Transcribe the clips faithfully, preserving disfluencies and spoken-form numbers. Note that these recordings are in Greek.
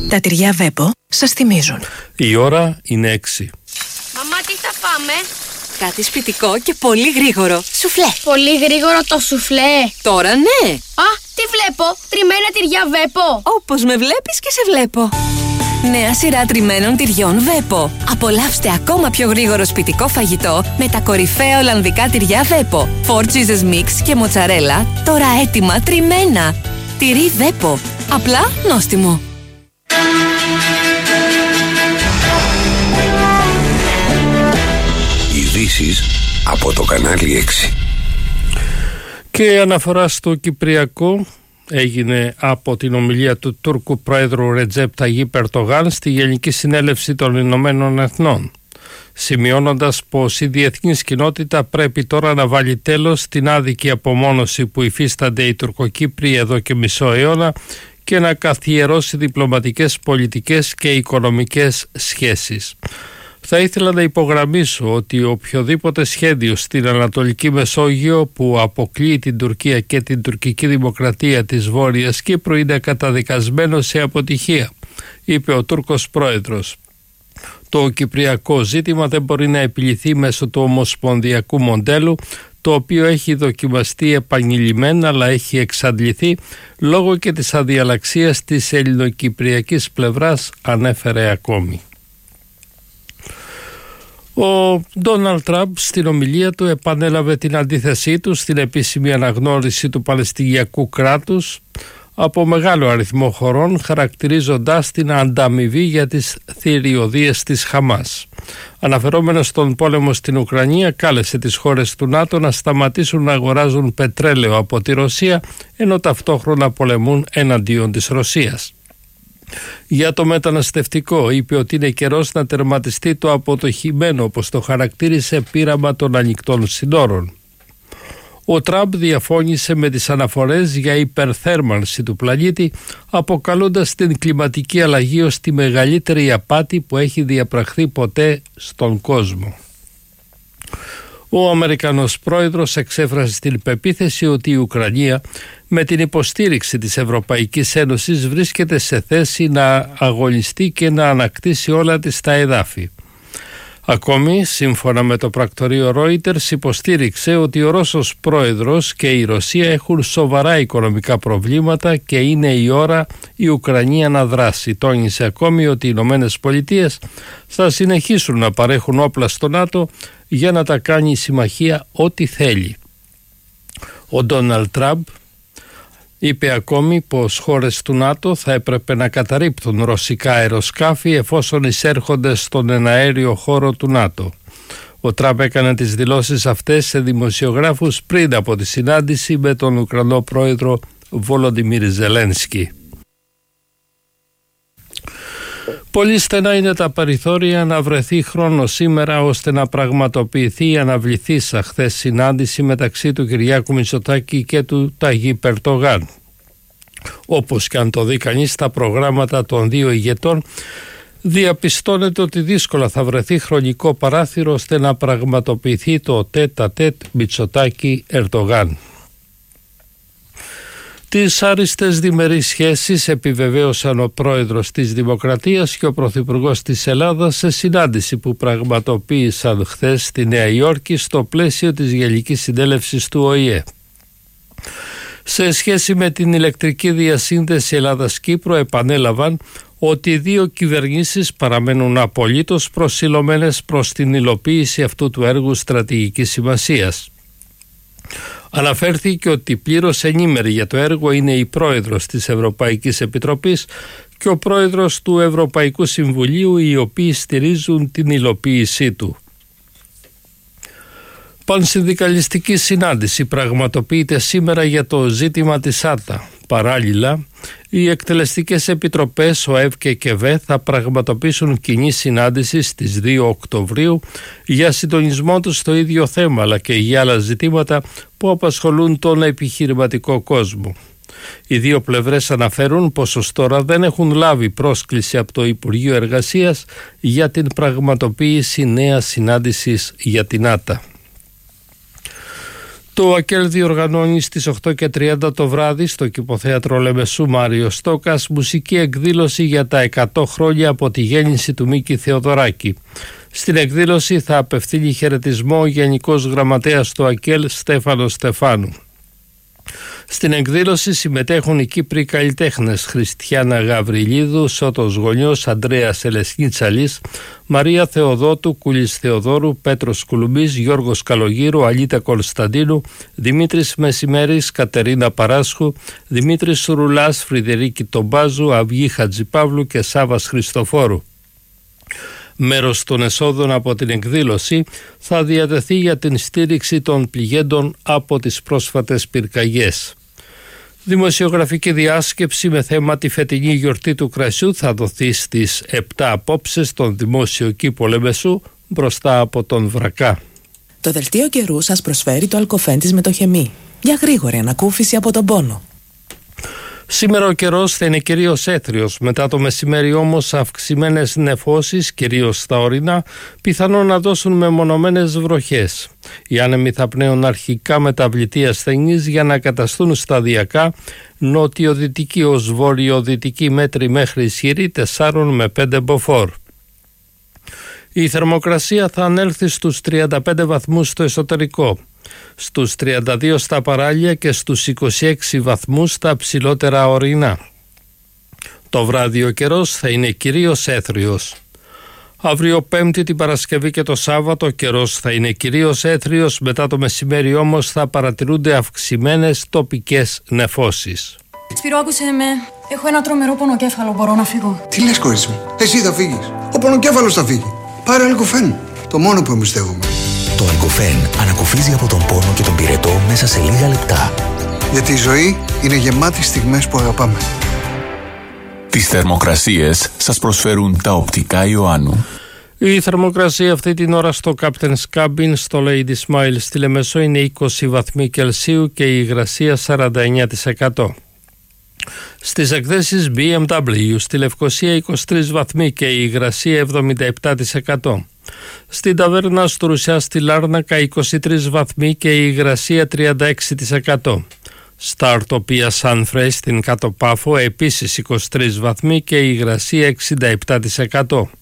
Τα τυριά Βέπο σας θυμίζουν. Η ώρα είναι έξι. Μαμά, τι θα φάμε? Κάτι σπιτικό και πολύ γρήγορο. Σουφλέ. Πολύ γρήγορο το σουφλέ. Τώρα ναι. Α, τι βλέπω? Τριμμένα τυριά Βέπο. Όπως με βλέπεις και σε βλέπω. Νέα σειρά τριμμένων τυριών Βέπο. Απολαύστε ακόμα πιο γρήγορο σπιτικό φαγητό με τα κορυφαία ολλανδικά τυριά Βέπο. Four cheeses mix και μοτσαρέλα, τώρα έτοιμα τριμμένα. Τυρί Βέπο. Απλά νόστιμο. Ειδήσεις από το κανάλι έξι. Και αναφορά στο Κυπριακό έγινε από την ομιλία του Τούρκου Πρόεδρου Ρετζέπ Ταγίπ Ερντογάν στη Γενική Συνέλευση των Ηνωμένων Εθνών, σημειώνοντας πως η διεθνής κοινότητα πρέπει τώρα να βάλει τέλος στην άδικη απομόνωση που υφίστανται οι Τουρκοκύπριοι εδώ και μισό αιώνα και να καθιερώσει διπλωματικές, πολιτικές και οικονομικές σχέσεις. Θα ήθελα να υπογραμμίσω ότι οποιοδήποτε σχέδιο στην Ανατολική Μεσόγειο που αποκλείει την Τουρκία και την τουρκική δημοκρατία της Βόρειας Κύπρου είναι καταδικασμένο σε αποτυχία, είπε ο Τούρκος πρόεδρος. Το κυπριακό ζήτημα δεν μπορεί να επιληθεί μέσω του ομοσπονδιακού μοντέλου, το οποίο έχει δοκιμαστεί επανειλημμένα αλλά έχει εξαντληθεί λόγω και της αδιαλαξίας της ελληνοκυπριακής πλευράς, ανέφερε ακόμη. Ο Ντόναλντ Τραμπ στην ομιλία του επανέλαβε την αντίθεσή του στην επίσημη αναγνώριση του Παλαιστινιακού κράτους από μεγάλο αριθμό χωρών, χαρακτηρίζοντας την ανταμοιβή για τις θηριωδίες της Χαμάς. Αναφερόμενος στον πόλεμο στην Ουκρανία, κάλεσε τις χώρες του ΝΑΤΟ να σταματήσουν να αγοράζουν πετρέλαιο από τη Ρωσία, ενώ ταυτόχρονα πολεμούν εναντίον της Ρωσίας. Για το μεταναστευτικό είπε ότι είναι καιρός να τερματιστεί το αποτυχημένο, όπως το χαρακτήρισε, πείραμα των ανοιχτών συνόρων. Ο Τραμπ διαφώνησε με τις αναφορές για υπερθέρμανση του πλανήτη, αποκαλώντας την κλιματική αλλαγή ως τη μεγαλύτερη απάτη που έχει διαπραχθεί ποτέ στον κόσμο. Ο Αμερικανός πρόεδρος εξέφρασε την πεποίθηση ότι η Ουκρανία με την υποστήριξη της Ευρωπαϊκής Ένωσης βρίσκεται σε θέση να αγωνιστεί και να ανακτήσει όλα της τα εδάφη. Ακόμη, σύμφωνα με το πρακτορείο Reuters, υποστήριξε ότι ο Ρώσος πρόεδρος και η Ρωσία έχουν σοβαρά οικονομικά προβλήματα και είναι η ώρα η Ουκρανία να δράσει. Τόνισε ακόμη ότι οι Ηνωμένες Πολιτείες θα συνεχίσουν να παρέχουν όπλα στο ΝΑΤΟ για να τα κάνει η συμμαχία ό,τι θέλει. Ο Ντόναλντ Τραμπ είπε ακόμη πως χώρες του ΝΑΤΟ θα έπρεπε να καταρρίπτουν ρωσικά αεροσκάφη εφόσον εισέρχονται στον εναέριο χώρο του ΝΑΤΟ. Ο Τραμπ έκανε τις δηλώσεις αυτές σε δημοσιογράφους πριν από τη συνάντηση με τον Ουκρανό πρόεδρο Βολοντιμίρ Ζελένσκι. Πολύ στενά είναι τα περιθώρια να βρεθεί χρόνο σήμερα ώστε να πραγματοποιηθεί η αναβληθήσα χθες συνάντηση μεταξύ του Κυριάκου Μητσοτάκη και του Ταγίπ Ερντογάν. Όπως και αν το δει κανείς στα προγράμματα των δύο ηγετών, διαπιστώνεται ότι δύσκολα θα βρεθεί χρονικό παράθυρο ώστε να πραγματοποιηθεί το τέτα-τέτ Μητσοτάκη Ερντογάν. Τις άριστες διμερείς σχέσεις επιβεβαίωσαν ο πρόεδρος της Δημοκρατίας και ο πρωθυπουργός της Ελλάδας σε συνάντηση που πραγματοποίησαν χθες στη Νέα Υόρκη στο πλαίσιο της Γενικής Συνέλευσης του Ο Η Ε. Σε σχέση με την ηλεκτρική διασύνδεση Ελλάδας-Κύπρου επανέλαβαν ότι οι δύο κυβερνήσεις παραμένουν απολύτως προσιλωμένες προς την υλοποίηση αυτού του έργου στρατηγικής σημασίας. Αναφέρθηκε ότι πλήρως ενήμερη για το έργο είναι η πρόεδρος της Ευρωπαϊκής Επιτροπής και ο πρόεδρος του Ευρωπαϊκού Συμβουλίου, οι οποίοι στηρίζουν την υλοποίησή του. Πανσυνδικαλιστική συνάντηση πραγματοποιείται σήμερα για το ζήτημα της ΆΤΑ. Παράλληλα, οι εκτελεστικές επιτροπές ΟΕΒ και ΚΕΒΕ θα πραγματοποιήσουν κοινή συνάντηση στις δύο Οκτωβρίου για συντονισμό τους στο ίδιο θέμα αλλά και για άλλα ζητήματα που απασχολούν τον επιχειρηματικό κόσμο. Οι δύο πλευρές αναφέρουν πως ως τώρα δεν έχουν λάβει πρόσκληση από το Υπουργείο Εργασίας για την πραγματοποίηση νέας συνάντησης για την ΆΤΑ. Το ΑΚΕΛ διοργανώνει στις οκτώ και τριάντα το βράδυ στο Κηποθέατρο Λεμεσού Μάριο Στόκας μουσική εκδήλωση για τα εκατό χρόνια από τη γέννηση του Μίκη Θεοδωράκη. Στην εκδήλωση θα απευθύνει χαιρετισμό ο Γενικός Γραμματέας του ΑΚΕΛ Στέφανος Στεφάνου. Στην εκδήλωση συμμετέχουν οι Κύπροι καλλιτέχνες Χριστιάνα Γαβριλίδου, Σώτος Γωνιός, Ανδρέας Ελεσνίτσαλης, Μαρία Θεοδότου, Κούλης Θεοδόρου, Πέτρος Κουλουμπής, Γιώργος Καλογύρου, Αλίτα Κωνσταντίνου, Δημήτρης Μεσημέρης, Κατερίνα Παράσχου, Δημήτρης Ρουλάς, Φρυδερίκη Τομπάζου, Αυγή Χατζηπαύλου και Σάβας Χριστοφόρου. Μέρος των εσόδων από την εκδήλωση θα διατεθεί για την στήριξη των πληγέντων από τις πρόσφατες πυρκαγιές. Δημοσιογραφική διάσκεψη με θέμα τη φετινή γιορτή του κρασιού θα δοθεί στις επτά απόψε στον Δημόσιο Κήπο Λεμεσού μπροστά από τον Βρακά. Το δελτίο καιρού σας προσφέρει το αλκοφέν της μετοχεμή. Για γρήγορη ανακούφιση από τον πόνο. Σήμερα ο καιρός θα είναι κυρίως έθριος, μετά το μεσημέρι όμως αυξημένες νεφώσεις, κυρίως στα ορεινά, πιθανόν να δώσουν μεμονωμένες βροχές. Οι άνεμοι θα πνέουν αρχικά μεταβλητή ασθενής για να καταστούν σταδιακά νότιο-δυτική ως βόρειο-δυτική μέτρη μέχρι ισχυρή τέσσερα με πέντε μποφόρ. Η θερμοκρασία θα ανέλθει στους τριάντα πέντε βαθμούς στο εσωτερικό, στους τριάντα δύο στα παράλια και στους είκοσι έξι βαθμούς στα ψηλότερα ορεινά. Το βράδυ ο καιρός θα είναι κυρίως έθριος. Αύριο Πέμπτη, την Παρασκευή και το Σάββατο ο καιρός θα είναι κυρίως έθριος, μετά το μεσημέρι όμως θα παρατηρούνται αυξημένες τοπικές νεφώσεις. Σπύρο, άκουσε με. Έχω ένα τρομερό πονοκέφαλο, μπορώ να φύγω? Τι λες, κορίτσι μου, εσύ θα φύγεις? Ο πονοκέφαλος θα φύγει. Πάρε αλκοφέν, το μόνο που εμπιστεύομαι. Το αλκοφέν ανακουφίζει από τον πόνο και τον πυρετό μέσα σε λίγα λεπτά. Γιατί η ζωή είναι γεμάτη στιγμές που αγαπάμε. Τις θερμοκρασίες σας προσφέρουν τα οπτικά Ιωάννου. Η θερμοκρασία αυτή την ώρα στο Captain's Cabin στο Lady Smile στη Λεμεσό είναι είκοσι βαθμοί Κελσίου και η υγρασία σαράντα εννέα τοις εκατό. Στις εκθέσεις μπι εμ ντάμπλιου στη Λευκοσία είκοσι τρεις βαθμοί και η υγρασία εβδομήντα επτά τοις εκατό. Στην ταβέρνα στο Ρουσιά στη Λάρνακα είκοσι τρεις βαθμοί και η υγρασία τριάντα έξι τοις εκατό. Στα Ορτοπία Σάνφρεϊ στην Κάτω Πάφο επίσης είκοσι τρεις βαθμοί και η υγρασία εξήντα επτά τοις εκατό.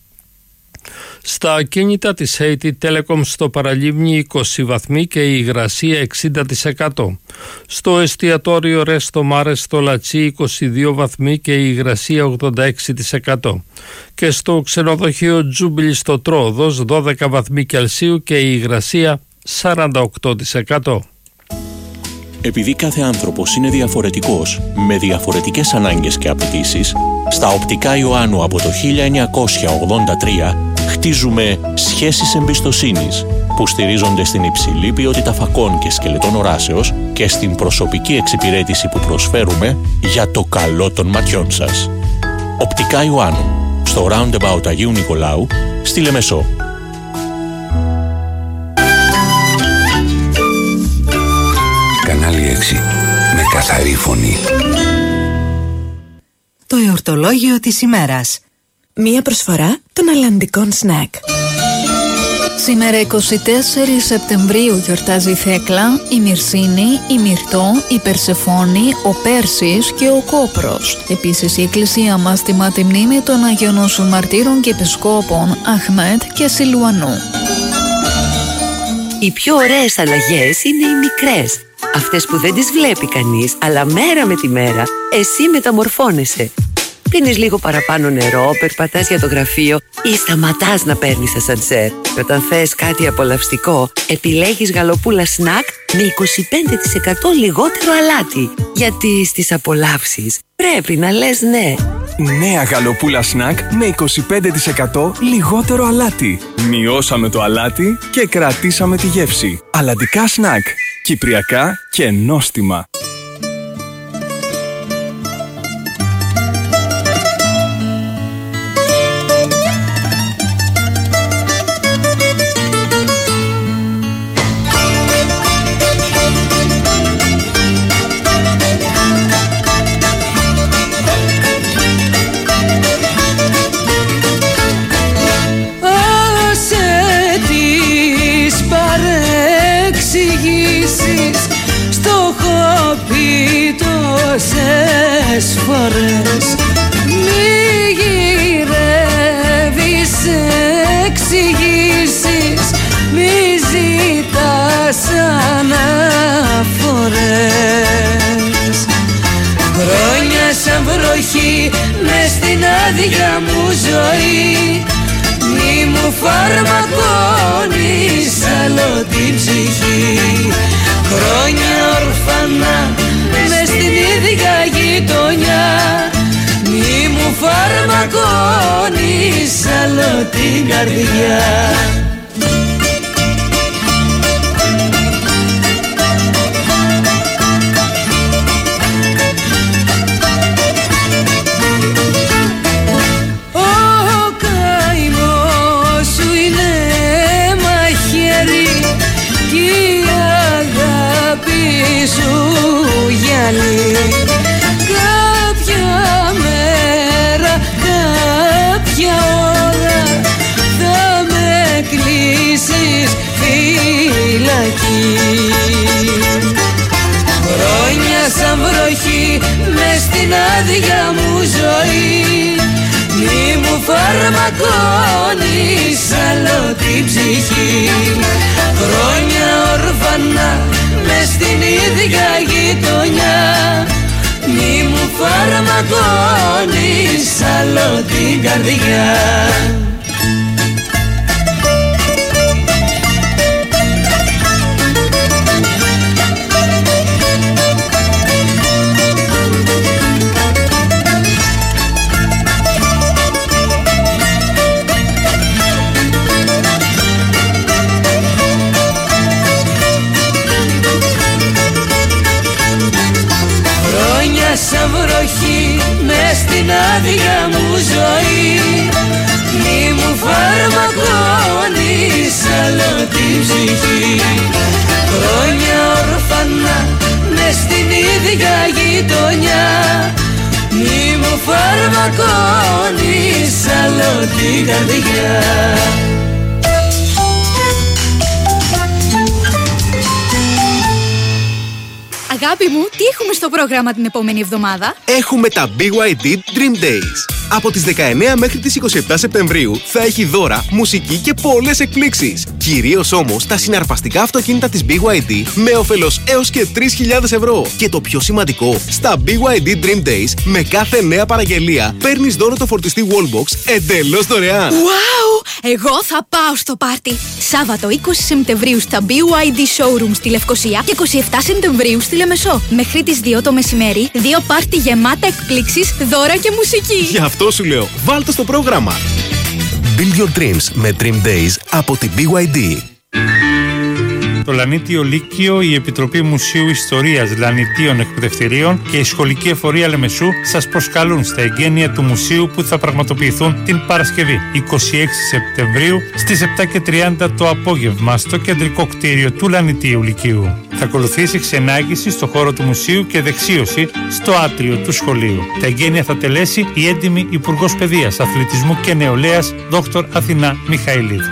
Στα ακίνητα της έι τι Telecom στο Παραλίμνη είκοσι βαθμοί και η υγρασία εξήντα τοις εκατό. Στο εστιατόριο Ρέστο Μάρε στο Λατσί είκοσι δύο βαθμοί και η υγρασία ογδόντα έξι τοις εκατό. Και στο ξενοδοχείο Τζούμπιλι στο Τρόοδος δώδεκα βαθμοί Κελσίου και η υγρασία σαράντα οκτώ τοις εκατό. Επειδή κάθε άνθρωπος είναι διαφορετικός, με διαφορετικές ανάγκες και απαιτήσεις, στα οπτικά Ιωάννου από το χίλια εννιακόσια ογδόντα τρία χτίζουμε σχέσεις εμπιστοσύνης που στηρίζονται στην υψηλή ποιότητα φακών και σκελετών οράσεως και στην προσωπική εξυπηρέτηση που προσφέρουμε για το καλό των ματιών σας. Οπτικά Ιωάννου, στο Roundabout Αγίου Νικολάου, στη Λεμεσό. Κανάλι έξι, με καθαρή φωνή. Το εορτολόγιο της ημέρας. Μία προσφορά των αλλαντικών σνακ. Σήμερα εικοστή τέταρτη Σεπτεμβρίου γιορτάζει η Θέκλα, η Μυρσίνη, η Μυρτώ, η Περσεφόνη, ο Πέρσης και ο Κόπρος. Επίσης η εκκλησία μας τιμά τη μνήμη των Αγίων Νόσων Μαρτύρων και Επισκόπων Αχμέτ και Σιλουανού. Οι πιο ωραίες αλλαγές είναι οι μικρές. Αυτές που δεν τις βλέπει κανείς, αλλά μέρα με τη μέρα εσύ μεταμορφώνεσαι. Πίνεις λίγο παραπάνω νερό, περπατάς για το γραφείο ή σταματάς να παίρνεις ασανσέρ. Και όταν θες κάτι απολαυστικό, επιλέγεις γαλοπούλα σνακ με είκοσι πέντε τοις εκατό λιγότερο αλάτι. Γιατί στις απολαύσεις πρέπει να λες ναι. Νέα γαλοπούλα σνακ με είκοσι πέντε τοις εκατό λιγότερο αλάτι. Μειώσαμε το αλάτι και κρατήσαμε τη γεύση. Αλλαντικά σνακ. Κυπριακά και νόστιμα. Άσε τις παρεξηγήσεις χίλιες φορές. Μη γυρεύεις εξηγήσεις, μη ζητάς αναφορές. Χρόνια σαν βροχή μες στην άδεια μου ζωή, μη μου φαρμακώνεις άλλο την ψυχή. Χρόνια ορφανά μες στην ίδια γειτονιά, μη μου φαρμακώνεις άλλο την καρδιά. Κάποια μέρα, κάποια ώρα θα με κλείσεις φυλακή. Χρόνια σαν βροχή μες στην άδεια μου ζωή, μη μου φαρμακώνεις άλλο την ψυχή. Χρόνια ορφανά μες στην ίδια γειτονιά, μη μου φαρμακώνεις άλλο την καρδιά. Σαν βροχή μες στην άδεια μου ζωή, μη μου φαρμακώνεις άλλο την ψυχή. Χρόνια ορφανά μες στην ίδια γειτονιά, μη μου φαρμακώνεις άλλο την καρδιά. Αγάπη μου, τι έχουμε στο πρόγραμμα την επόμενη εβδομάδα? Έχουμε τα μπι γουάι ντι Dream Days. Από τις δεκαεννέα μέχρι τις είκοσι επτά Σεπτεμβρίου θα έχει δώρα, μουσική και πολλές εκπλήξεις. Κυρίως όμως τα συναρπαστικά αυτοκίνητα της μπι γουάι ντι με όφελος έως και τρεις χιλιάδες ευρώ. Και το πιο σημαντικό, στα μπι γουάι ντι Dream Days με κάθε νέα παραγγελία παίρνεις δώρο το φορτιστή Wallbox εντελώς δωρεάν. Wow! Εγώ θα πάω στο πάρτι. Σάββατο είκοσι Σεπτεμβρίου στα μπι γουάι ντι Showroom στη Λευκοσία και είκοσι επτά Σεπτεμβρίου στη Λεμεσό. Μέχρι τις δύο το μεσημέρι, δύο πάρτι γεμάτα εκπλήξεις, δώρα και μουσική. Γι' αυτό σου λέω, βάλ' το στο πρόγραμμα. Build your dreams με Dream Days από την μπι γουάι ντι. Το Λανίτιο Λύκειο, η Επιτροπή Μουσείου Ιστορίας Λανιτίων Εκπαιδευτηρίων και η Σχολική Εφορία Λεμεσού σας προσκαλούν στα εγγένεια του μουσείου που θα πραγματοποιηθούν την Παρασκευή είκοσι έξι Σεπτεμβρίου στις επτά και τριάντα το απόγευμα στο κεντρικό κτίριο του Λανιτίου Λυκείου. Θα ακολουθήσει ξενάγηση στο χώρο του μουσείου και δεξίωση στο άτριο του σχολείου. Τα εγγένεια θα τελέσει η έντιμη Υπουργός Παιδείας, Αθλητισμού και Νεολαίας Δόκτωρ Αθηνά Μιχαηλίδου.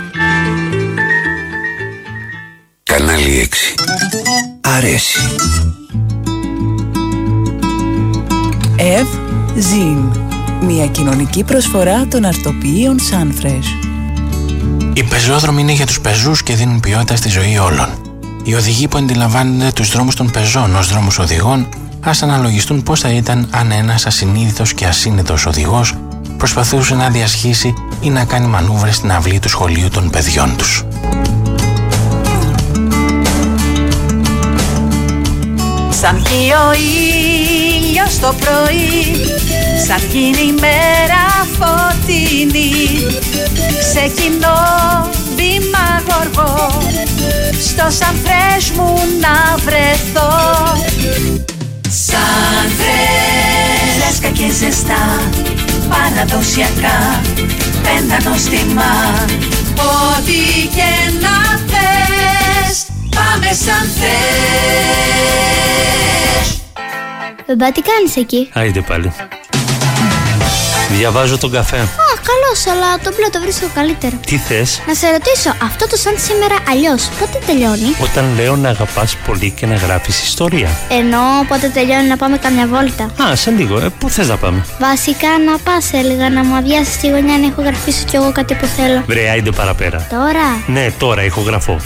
Κανάλι έξι. Αρέσει. Ευ Ζιν. Μια κοινωνική προσφορά των αρτοποιείων Sunfresh. Οι πεζόδρομοι είναι για τους πεζούς και δίνουν ποιότητα στη ζωή όλων. Οι οδηγοί που αντιλαμβάνονται τους δρόμους των πεζών ως δρόμους οδηγών, ας αναλογιστούν πώς θα ήταν αν ένας ασυνείδητος και ασύνετος οδηγός προσπαθούσε να διασχίσει ή να κάνει μανούβρες στην αυλή του σχολείου των παιδιών τους. Σαν βγει ο ήλιος το πρωί, σαν γίνει η μέρα φωτεινή, ξεκινώ βήμα γοργό, στο Sunfresh μου να βρεθώ. Sunfresh, φρέσκα και ζεστά, παραδοσιακά, πέντα νόστιμα, ό,τι και να θες, πάμε Sunfresh. Μπαμπά, τι κάνεις εκεί? Άιντε πάλι. Διαβάζω τον καφέ. Αχ, καλός, αλλά το μπλε το βρίσκω καλύτερο. Τι θες? Να σε ρωτήσω, αυτό το σαν σήμερα αλλιώς, πότε τελειώνει? Όταν λέω να αγαπάς πολύ και να γράφεις ιστορία. Εννοώ πότε τελειώνει να πάμε καμιά βόλτα. Α, σε λίγο, ε, πού θες να πάμε? Βασικά να πας, έλεγα, να μου αδειάσεις τη γωνιά να ηχογραφήσω κι εγώ κάτι που θέλω. Βρε, άιντε παραπέρα. Τώρα? Ναι, τώρα ηχογραφώ.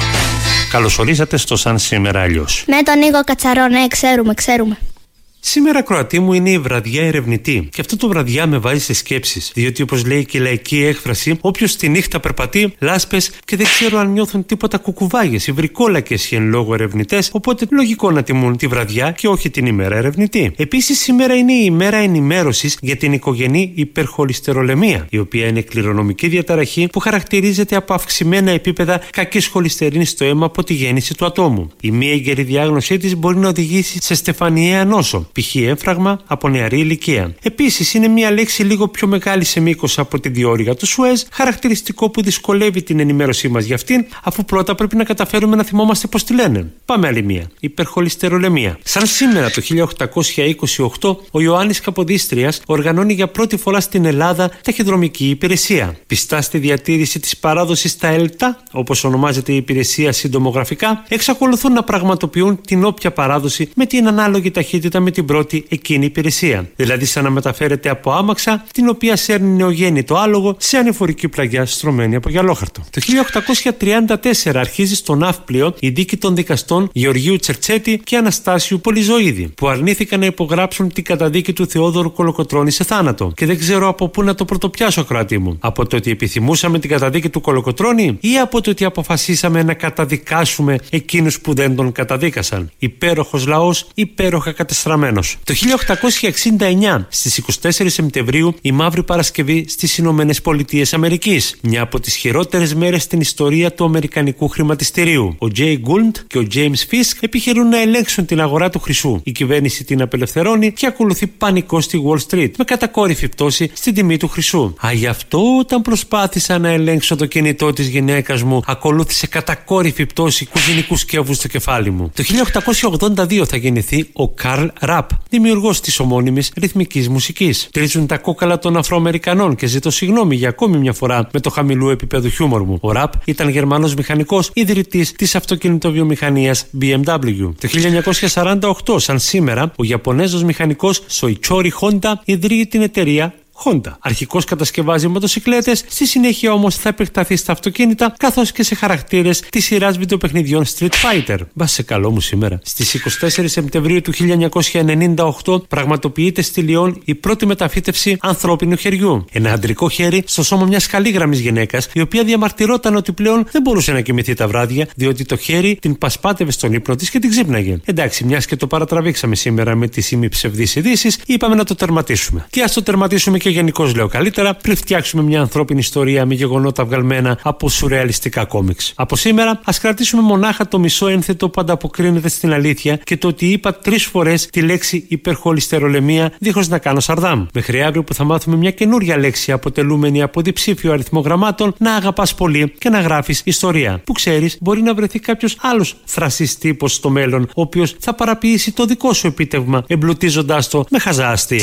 Καλωσορίσατε στο Σαν Σήμερα Αλλιώς. Με τον Νίκο Κατσαρό, ναι, ξέρουμε, ξέρουμε. Σήμερα, Κροατή μου, είναι η βραδιά ερευνητή. Και αυτό το βραδιά με βάζει σε σκέψεις. Διότι, όπως λέει και η λαϊκή έκφραση, όποιος τη νύχτα περπατεί, λάσπες και δεν ξέρω αν νιώθουν τίποτα κουκουβάγες ή βρικόλακες οι εν λόγω ερευνητές. Οπότε, λογικό να τιμούν τη βραδιά και όχι την ημέρα ερευνητή. Επίσης, σήμερα είναι η ημέρα ενημέρωσης για την οικογενή υπερχολυστερολεμία, η οποία είναι κληρονομική διαταραχή που χαρακτηρίζεται από αυξημένα επίπεδα κακής χολυστερίνης στο αίμα από τη γέννηση του ατόμου. Η μη έγκαιρη διάγνωσή της μπορεί να οδηγήσει σε στεφανιαία νόσο. Π.χ. έμφραγμα από νεαρή ηλικία. Επίσης, είναι μια λέξη λίγο πιο μεγάλη σε μήκος από τη διόρυγα του Σουέζ, χαρακτηριστικό που δυσκολεύει την ενημέρωσή μας για αυτήν, αφού πρώτα πρέπει να καταφέρουμε να θυμόμαστε πώς τη λένε. Πάμε άλλη μία. Υπερχολυστερολεμία. Σαν σήμερα το χίλια οκτακόσια είκοσι οκτώ, ο Ιωάννης Καποδίστριας οργανώνει για πρώτη φορά στην Ελλάδα ταχυδρομική υπηρεσία. Πιστά στη διατήρηση της παράδοσης στα ΕΛΤΑ, όπως ονομάζεται η υπηρεσία συντομογραφικά, εξακολουθούν να πραγματοποιούν την όποια παράδοση με την ανάλογη ταχύτητα με την πρώτη εκείνη υπηρεσία. Δηλαδή, σαν να μεταφέρεται από άμαξα, την οποία σέρνει νεογέννητο άλογο σε ανηφορική πλαγιά στρωμένη από γυαλόχαρτο. Το χίλια οκτακόσια τριάντα τέσσερα αρχίζει στο Ναύπλιο η δίκη των δικαστών Γεωργίου Τσερτσέτη και Αναστάσιου Πολυζωίδη, που αρνήθηκαν να υπογράψουν την καταδίκη του Θεόδωρου Κολοκοτρώνη σε θάνατο. Και δεν ξέρω από πού να το πρωτοπιάσω, Κροατή μου. Από το ότι επιθυμούσαμε την καταδίκη του Κολοκοτρώνη ή από το ότι αποφασίσαμε να καταδικάσουμε εκείνους που δεν τον καταδίκασαν. Υπέροχος λαός, υπέροχα κατεστραμμένος. Το χίλια οκτακόσια εξήντα εννιά, στις είκοσι τέσσερις Σεπτεμβρίου, η Μαύρη Παρασκευή στις Ηνωμένες Πολιτείες Αμερικής. Μια από τις χειρότερες μέρες στην ιστορία του αμερικανικού χρηματιστηρίου. Ο Jay Gould και ο James Fisk επιχειρούν να ελέγξουν την αγορά του χρυσού. Η κυβέρνηση την απελευθερώνει και ακολουθεί πανικό στη Wall Street, με κατακόρυφη πτώση στην τιμή του χρυσού. Α, γι' αυτό όταν προσπάθησα να ελέγξω το κινητό της γυναίκας μου, ακολούθησε κατακόρυφη πτώση κουζινικού σκεύου στο κεφάλι μου. Το χίλια οκτακόσια ογδόντα δύο θα γεννηθεί ο Καρλ Ραπ, δημιουργός της ομώνυμης ρυθμικής μουσικής. Τρίζουν τα κόκαλα των Αφροαμερικανών και ζητώ συγγνώμη για ακόμη μια φορά με το χαμηλού επίπεδο χιούμορ μου. Ο Ραπ ήταν Γερμανός μηχανικός, ιδρυτής της αυτοκινητοβιομηχανίας μπι εμ ντάμπλιου. Το χίλια εννιακόσια σαράντα οκτώ, σαν σήμερα, ο Ιαπωνέζος μηχανικός Σοϊτσόρι Χόντα ιδρύει την εταιρεία Honda. Αρχικώς κατασκευάζει μοτοσικλέτες, στη συνέχεια όμως θα επεκταθεί στα αυτοκίνητα καθώς και σε χαρακτήρες της σειράς βιντεοπαιχνιδιών Street Fighter. Μπα σε καλό μου σήμερα. Στις είκοσι τέσσερις Σεπτεμβρίου του χίλια εννιακόσια ενενήντα οκτώ πραγματοποιείται στη Λιόν η πρώτη μεταφύτευση ανθρώπινου χεριού. Ένα αντρικό χέρι στο σώμα μιας καλήγραμμης γυναίκας, η οποία διαμαρτυρόταν ότι πλέον δεν μπορούσε να κοιμηθεί τα βράδια, διότι το χέρι την πασπάτευε στον ύπνο της και την ξύπναγε. Εντάξει, μιας και το παρατραβήξαμε σήμερα με τις ημιψευδείς ειδήσεις, είπαμε να το τερματίσουμε. Και ας το τερματίσουμε και γενικώς, λέω καλύτερα, πριν φτιάξουμε μια ανθρώπινη ιστορία με γεγονότα βγαλμένα από σουρεαλιστικά κόμιξ. Από σήμερα, ας κρατήσουμε μονάχα το μισό ένθετο που ανταποκρίνεται στην αλήθεια και το ότι είπα τρεις φορές τη λέξη υπερχολυστερολεμία δίχως να κάνω σαρδάμ. Μέχρι αύριο που θα μάθουμε μια καινούρια λέξη αποτελούμενη από διψήφιο αριθμό γραμμάτων, να αγαπάς πολύ και να γράφεις ιστορία. Που ξέρεις, μπορεί να βρεθεί κάποιος άλλος θρασής τύπος στο μέλλον, ο οποίος θα παραποιήσει το δικό σου επίτευγμα, εμπλουτίζοντάς το με χαζά αστεία.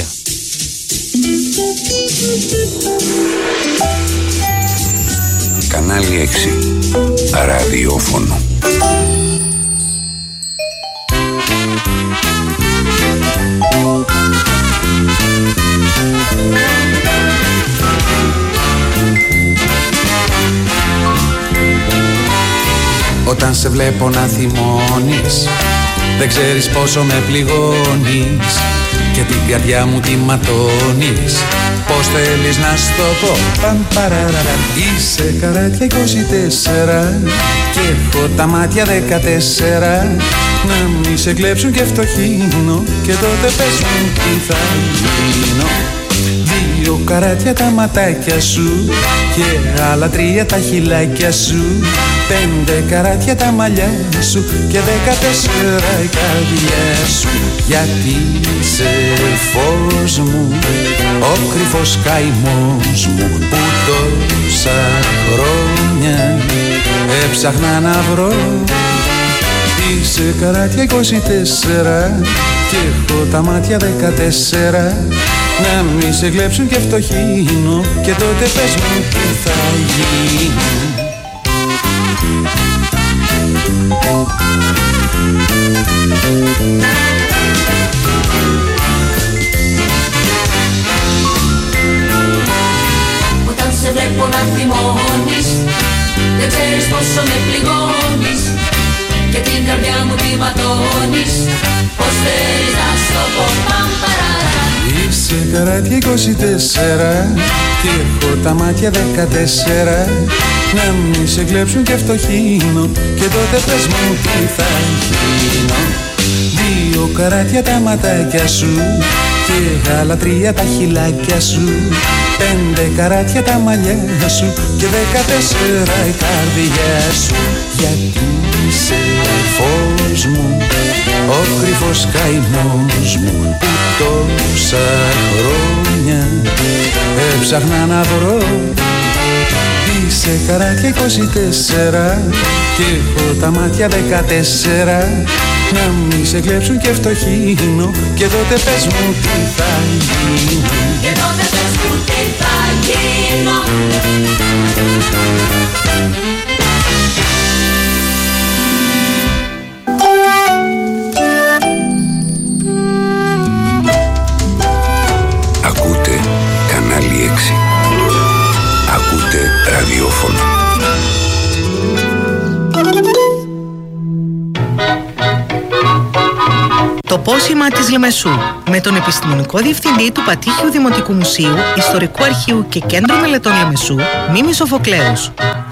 Κανάλι έξι. Ραδιόφωνο. Όταν σε βλέπω να θυμώνεις, δεν ξέρεις πόσο με πληγώνεις και την καρδιά μου τη ματώνεις. Πώς θέλεις να σου το πω? Παμ παραραρα. Είσαι καράτια είκοσι τέσσερα και έχω τα μάτια δεκατέσσερα. Να μη σε κλέψουν και φτωχύνω και τότε πες μου τι θα γίνω. Δύο καράτια τα ματάκια σου και άλλα τρία τα χιλάκια σου. Πέντε καράτια τα μαλλιά σου και δεκατέσσερα η καρδιά σου. Γιατί είσαι φως μου, ο κρυφός καημός μου, που τόσα χρόνια έψαχνα να βρω. Είσαι καράτια είκοσι τέσσερα και έχω τα μάτια δεκατέσσερα. να μη σε κλέψουν και φτωχύνω, και τότε πες μου τι θα γίνω. Όταν σε βλέπω να θυμώνεις, δεν ξέρεις πόσο με πληγώνεις, και την καρδιά μου τη ματώνεις. Πώς θέλεις να στο πω, παμπαράρα. Είσαι καράτια είκοσι τέσσερα και έχω τα μάτια δεκατέσσερα, να μη σε κλέψουν και φτωχύνω, και τότε πες μου τι θα γίνω. Δύο καράτια τα ματάκια σου και άλλα τρία τα χιλάκια σου, πέντε καράτια τα μαλλιά σου και δεκατέσσερα η καρδιά σου. Γιατί είσαι φως μου, ο κρυφός καημός μου, που τόσα χρόνια έψαχνα να βρω. Είσαι καράτια είκοσι τέσσερα και έχω τα μάτια δεκατέσσερα, να μη σε κλέψουν και φτωχύνω, και τότε πες μου τι θα γίνω. Και τότε πες μου τι θα γίνω. Ακούτε κανάλι έξι. Ακούτε ραδιόφωνο. Το πόσημα της Λεμεσού, με τον επιστημονικό διευθυντή του Πατήχιου Δημοτικού Μουσείου, Ιστορικού Αρχείου και Κέντρου Μελετών Λεμεσού, Μίμη Σοφοκλέους.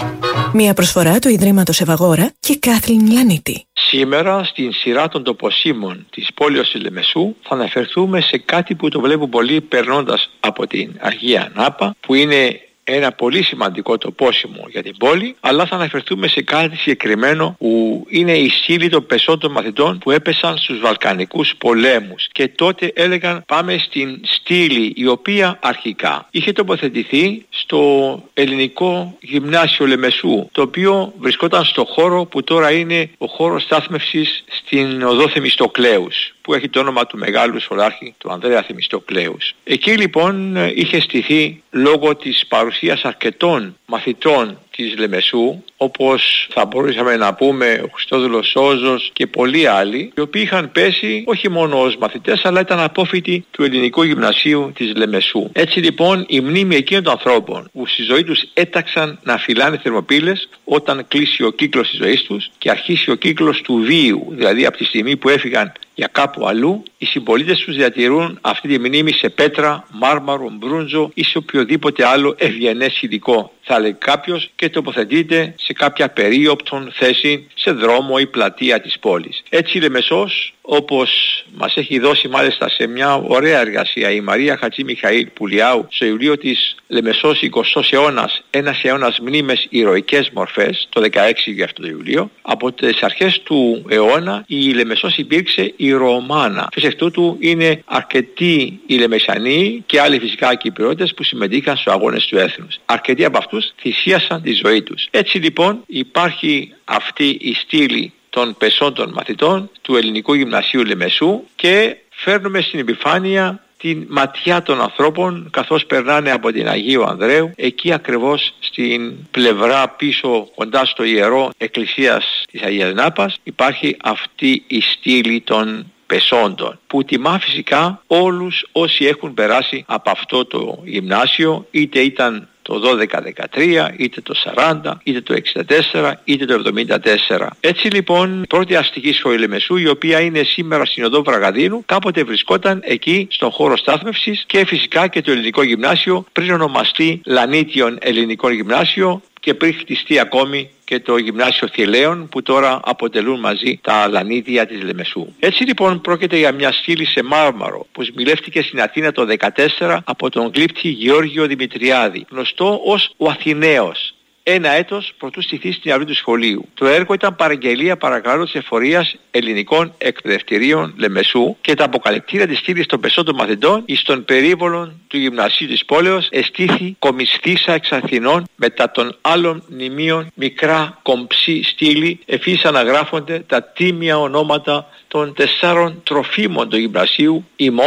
Μια προσφορά του Ιδρύματος Ευαγόρα και Κάθλιν Λανίτη. Σήμερα στην σειρά των τοποσίμων της πόλης της Λεμεσού θα αναφερθούμε σε κάτι που το βλέπουν πολλοί περνώντας από την Αγία Νάπα, που είναι ένα πολύ σημαντικό τοπόσιμο για την πόλη, αλλά θα αναφερθούμε σε κάτι συγκεκριμένο που είναι η στήλη των πεσόντων μαθητών που έπεσαν στους Βαλκανικούς πολέμους, και τότε έλεγαν πάμε στην στήλη η οποία αρχικά είχε τοποθετηθεί στο ελληνικό γυμνάσιο Λεμεσού, το οποίο βρισκόταν στο χώρο που τώρα είναι ο χώρος στάθμευσης στην οδό Θεμιστοκλέους, που έχει το όνομα του μεγάλου σολάρχη του Ανδρέα Θεμιστοκλέους. Εκεί λοιπόν είχε στηθεί λόγω της παρουσίας αρκετών μαθητών της Λεμεσού, όπως θα μπορούσαμε να πούμε ο Χριστόδουλος Σόζος και πολλοί άλλοι, οι οποίοι είχαν πέσει όχι μόνο ως μαθητές, αλλά ήταν απόφοιτοι του ελληνικού γυμνασίου της Λεμεσού. Έτσι λοιπόν η μνήμη εκείνων των ανθρώπων που στη ζωή τους έταξαν να φυλάνε θερμοπύλες όταν κλείσει ο κύκλος της ζωής τους και αρχίσει ο κύκλος του βίου, δηλαδή από τη στιγμή που έφυγαν για κάπου αλλού, οι συμπολίτες τους διατηρούν αυτή τη μνήμη σε πέτρα, μάρμαρο, μπρούντζο ή σε οποιοδήποτε άλλο ευγενές υλικό, θα λέει κάποιος, και τοποθετείται σε κάποια περίοπτον θέση σε δρόμο ή πλατεία της πόλης. Έτσι η Λεμεσός, όπως μας έχει δώσει μάλιστα σε μια ωραία εργασία η Μαρία Χατζή Μιχαήλ Πουλιάου στο βιβλίο της Λεμεσός εικοστός αιώνας, ένας αιώνας μνήμες ηρωικές μορφές, το δεκαέξι για αυτό το βιβλίο, από τις αρχές του αιώνα η Λεμεσός υπήρξε ηρωομάνα. Και σε αυτού του είναι αρκετοί οι Λεμεσανοί και άλλοι φυσικά Κυπριώτες που συμμετείχαν στους αγώνες του έθνους. Αρκετοί από αυτούς θυσίασαν τη ζωή τους. Έτσι λοιπόν υπάρχει αυτή η στήλη των πεσόντων μαθητών του Ελληνικού Γυμνασίου Λεμεσού, και φέρνουμε στην επιφάνεια την ματιά των ανθρώπων καθώς περνάνε από την Αγίου Ανδρέου, εκεί ακριβώς στην πλευρά πίσω κοντά στο ιερό εκκλησίας της Αγίας Νάπας υπάρχει αυτή η στήλη των πεσόντων, που τιμά φυσικά όλους όσοι έχουν περάσει από αυτό το γυμνάσιο, είτε ήταν το δώδεκα δεκατρία, είτε το σαράντα, είτε το εξήντα τέσσερα, είτε το εβδομήντα τέσσερα. Έτσι λοιπόν η πρώτη αστική σχολή Λεμεσού, η οποία είναι σήμερα στην οδό Βραγαδίνου, κάποτε βρισκόταν εκεί στον χώρο στάθμευσης, και φυσικά και το ελληνικό γυμνάσιο πριν ονομαστεί Λανίτιον Ελληνικό Γυμνάσιο και πριν χτιστεί ακόμη και το Γυμνάσιο Θηλαίων, που τώρα αποτελούν μαζί τα Λανίδια της Λεμεσού. Έτσι λοιπόν πρόκειται για μια στήλη σε μάρμαρο που σμιλεύτηκε στην Αθήνα το δεκατέσσερα από τον γλύπτη Γεώργιο Δημητριάδη, γνωστό ως ο Αθηναίος, ένα έτος προτού στηθεί στην αυλή του σχολείου. Το έργο ήταν παραγγελία παρακαλώ της εφορίας ελληνικών εκπαιδευτηρίων Λεμεσού, και τα αποκαλυπτήρια της στήλης των πεσόντων μαθητών εις των περίβολων του γυμνασίου της πόλεως εστήθη κομισθήσα εξ Αθηνών, μετά των άλλων μνημείων μικρά κομψή στήλη, εφής αναγράφονται τα τίμια ονόματα των τεσσάρων τροφίμων του γυμνασίου, ημών,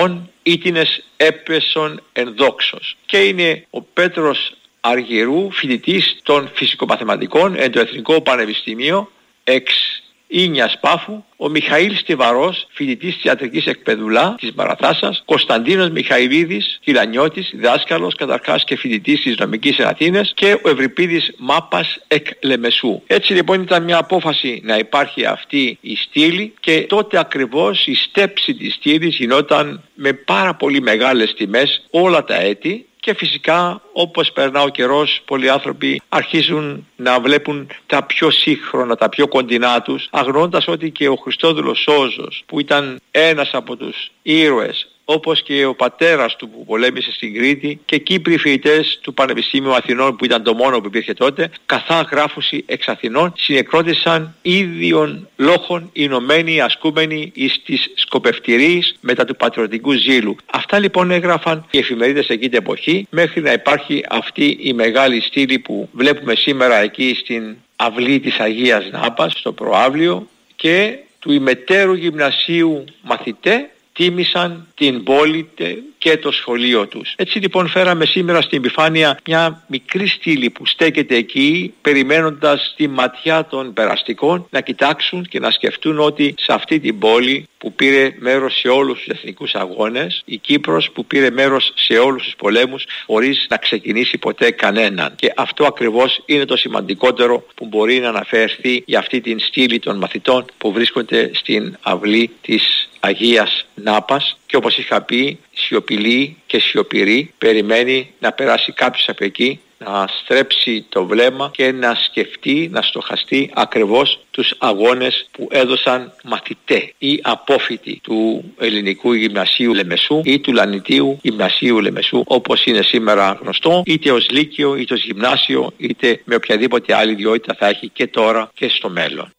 ήτινες έπεσον ενδόξος. Και είναι ο Πέτρος Αργυρού, φοιτητής των φυσικομαθηματικών εν το Εθνικό Πανεπιστήμιο, εξ Ίνιας Πάφου, ο Μιχαήλ Στιβαρός, φοιτητής της Ιατρικής Εκπαιδουλά της Μαραθάσας, Κωνσταντίνος Μιχαηλίδης, Χιλανιώτης, δάσκαλος καταρχάς και φοιτητής της Νομικής Αθήνας, και ο Ευρυπίδης Μάπας εκ Λεμεσού. Έτσι λοιπόν ήταν μια απόφαση να υπάρχει αυτή η στήλη, και τότε ακριβώς η στέψη της στήλης γινόταν με πάρα πολύ μεγάλες τιμές όλα τα έτη. Και φυσικά όπως περνά ο καιρός, πολλοί άνθρωποι αρχίζουν να βλέπουν τα πιο σύγχρονα, τα πιο κοντινά τους, αγνοώντας ότι και ο Χριστόδουλος Σόζος, που ήταν ένας από τους ήρωες, όπως και ο πατέρας του που πολέμησε στην Κρήτη, και Κύπριοι φοιτητές του Πανεπιστήμιου Αθηνών, που ήταν το μόνο που υπήρχε τότε, καθά γράφουσι εξ Αθηνών, συνεκρότησαν ίδιων λόγων ενωμένοι ασκούμενοι εις τις σκοπευτηρίες μετά του πατριωτικού ζήλου. Αυτά λοιπόν έγραφαν οι εφημερίδες εκείνη την εποχή, μέχρι να υπάρχει αυτή η μεγάλη στήλη που βλέπουμε σήμερα εκεί στην αυλή της Αγίας Νάπας, στο προαύλιο, και του ημετέρου γυμνασίου μαθητέ τίμησαν την πόλη και το σχολείο τους. Έτσι λοιπόν φέραμε σήμερα στην επιφάνεια μια μικρή στήλη που στέκεται εκεί, περιμένοντας τη ματιά των περαστικών να κοιτάξουν και να σκεφτούν ότι σε αυτή την πόλη που πήρε μέρος σε όλους τους εθνικούς αγώνες, η Κύπρος που πήρε μέρος σε όλους τους πολέμους χωρίς να ξεκινήσει ποτέ κανέναν. Και αυτό ακριβώς είναι το σημαντικότερο που μπορεί να αναφερθεί για αυτή την στήλη των μαθητών που βρίσκονται στην αυλή της Αγίας Νάπας, και όπως είχα πει, σιωπηλή και σιωπηρή περιμένει να περάσει κάποιος από εκεί, να στρέψει το βλέμμα και να σκεφτεί, να στοχαστεί ακριβώς τους αγώνες που έδωσαν μαθητέ ή απόφοιτοι του Ελληνικού Γυμνασίου Λεμεσού ή του Λανιτίου Γυμνασίου Λεμεσού, όπως είναι σήμερα γνωστό, είτε ως Λύκειο είτε ως Γυμνάσιο, είτε με οποιαδήποτε άλλη ιδιότητα θα έχει και τώρα και στο μέλλον.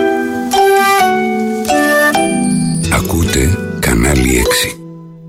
Ακούτε Κανάλι έξι.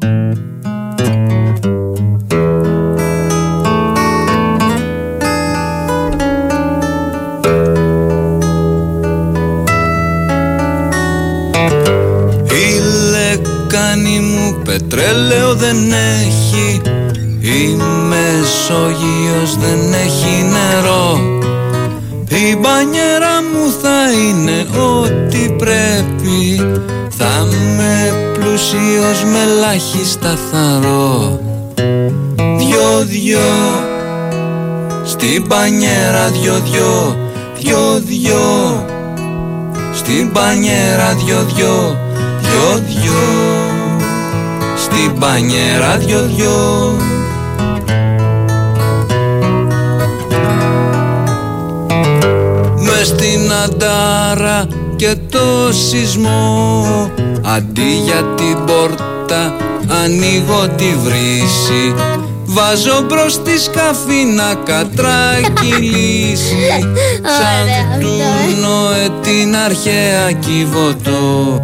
Η λεκάνη μου πετρέλαιο δεν έχει, η Μεσόγειος δεν έχει νερό, η μπανιέρα μου θα είναι ό,τι πρέπει, θα με πλούσιος με ελάχιστα θαρώ. Δυο-δυο στην μπανιέρα, δυο-δυο, δυο-δυο στην μπανιέρα, δυο-δυο, δυο-δυο στην μπανιέρα, δυο-δυο. Μες στην Αντάρα και το σεισμό, αντί για την πόρτα ανοίγω τη βρύση, βάζω μπρος τη σκαφή να κατρακυλήσει, σαν του Νοέ την αρχαία Κιβωτό.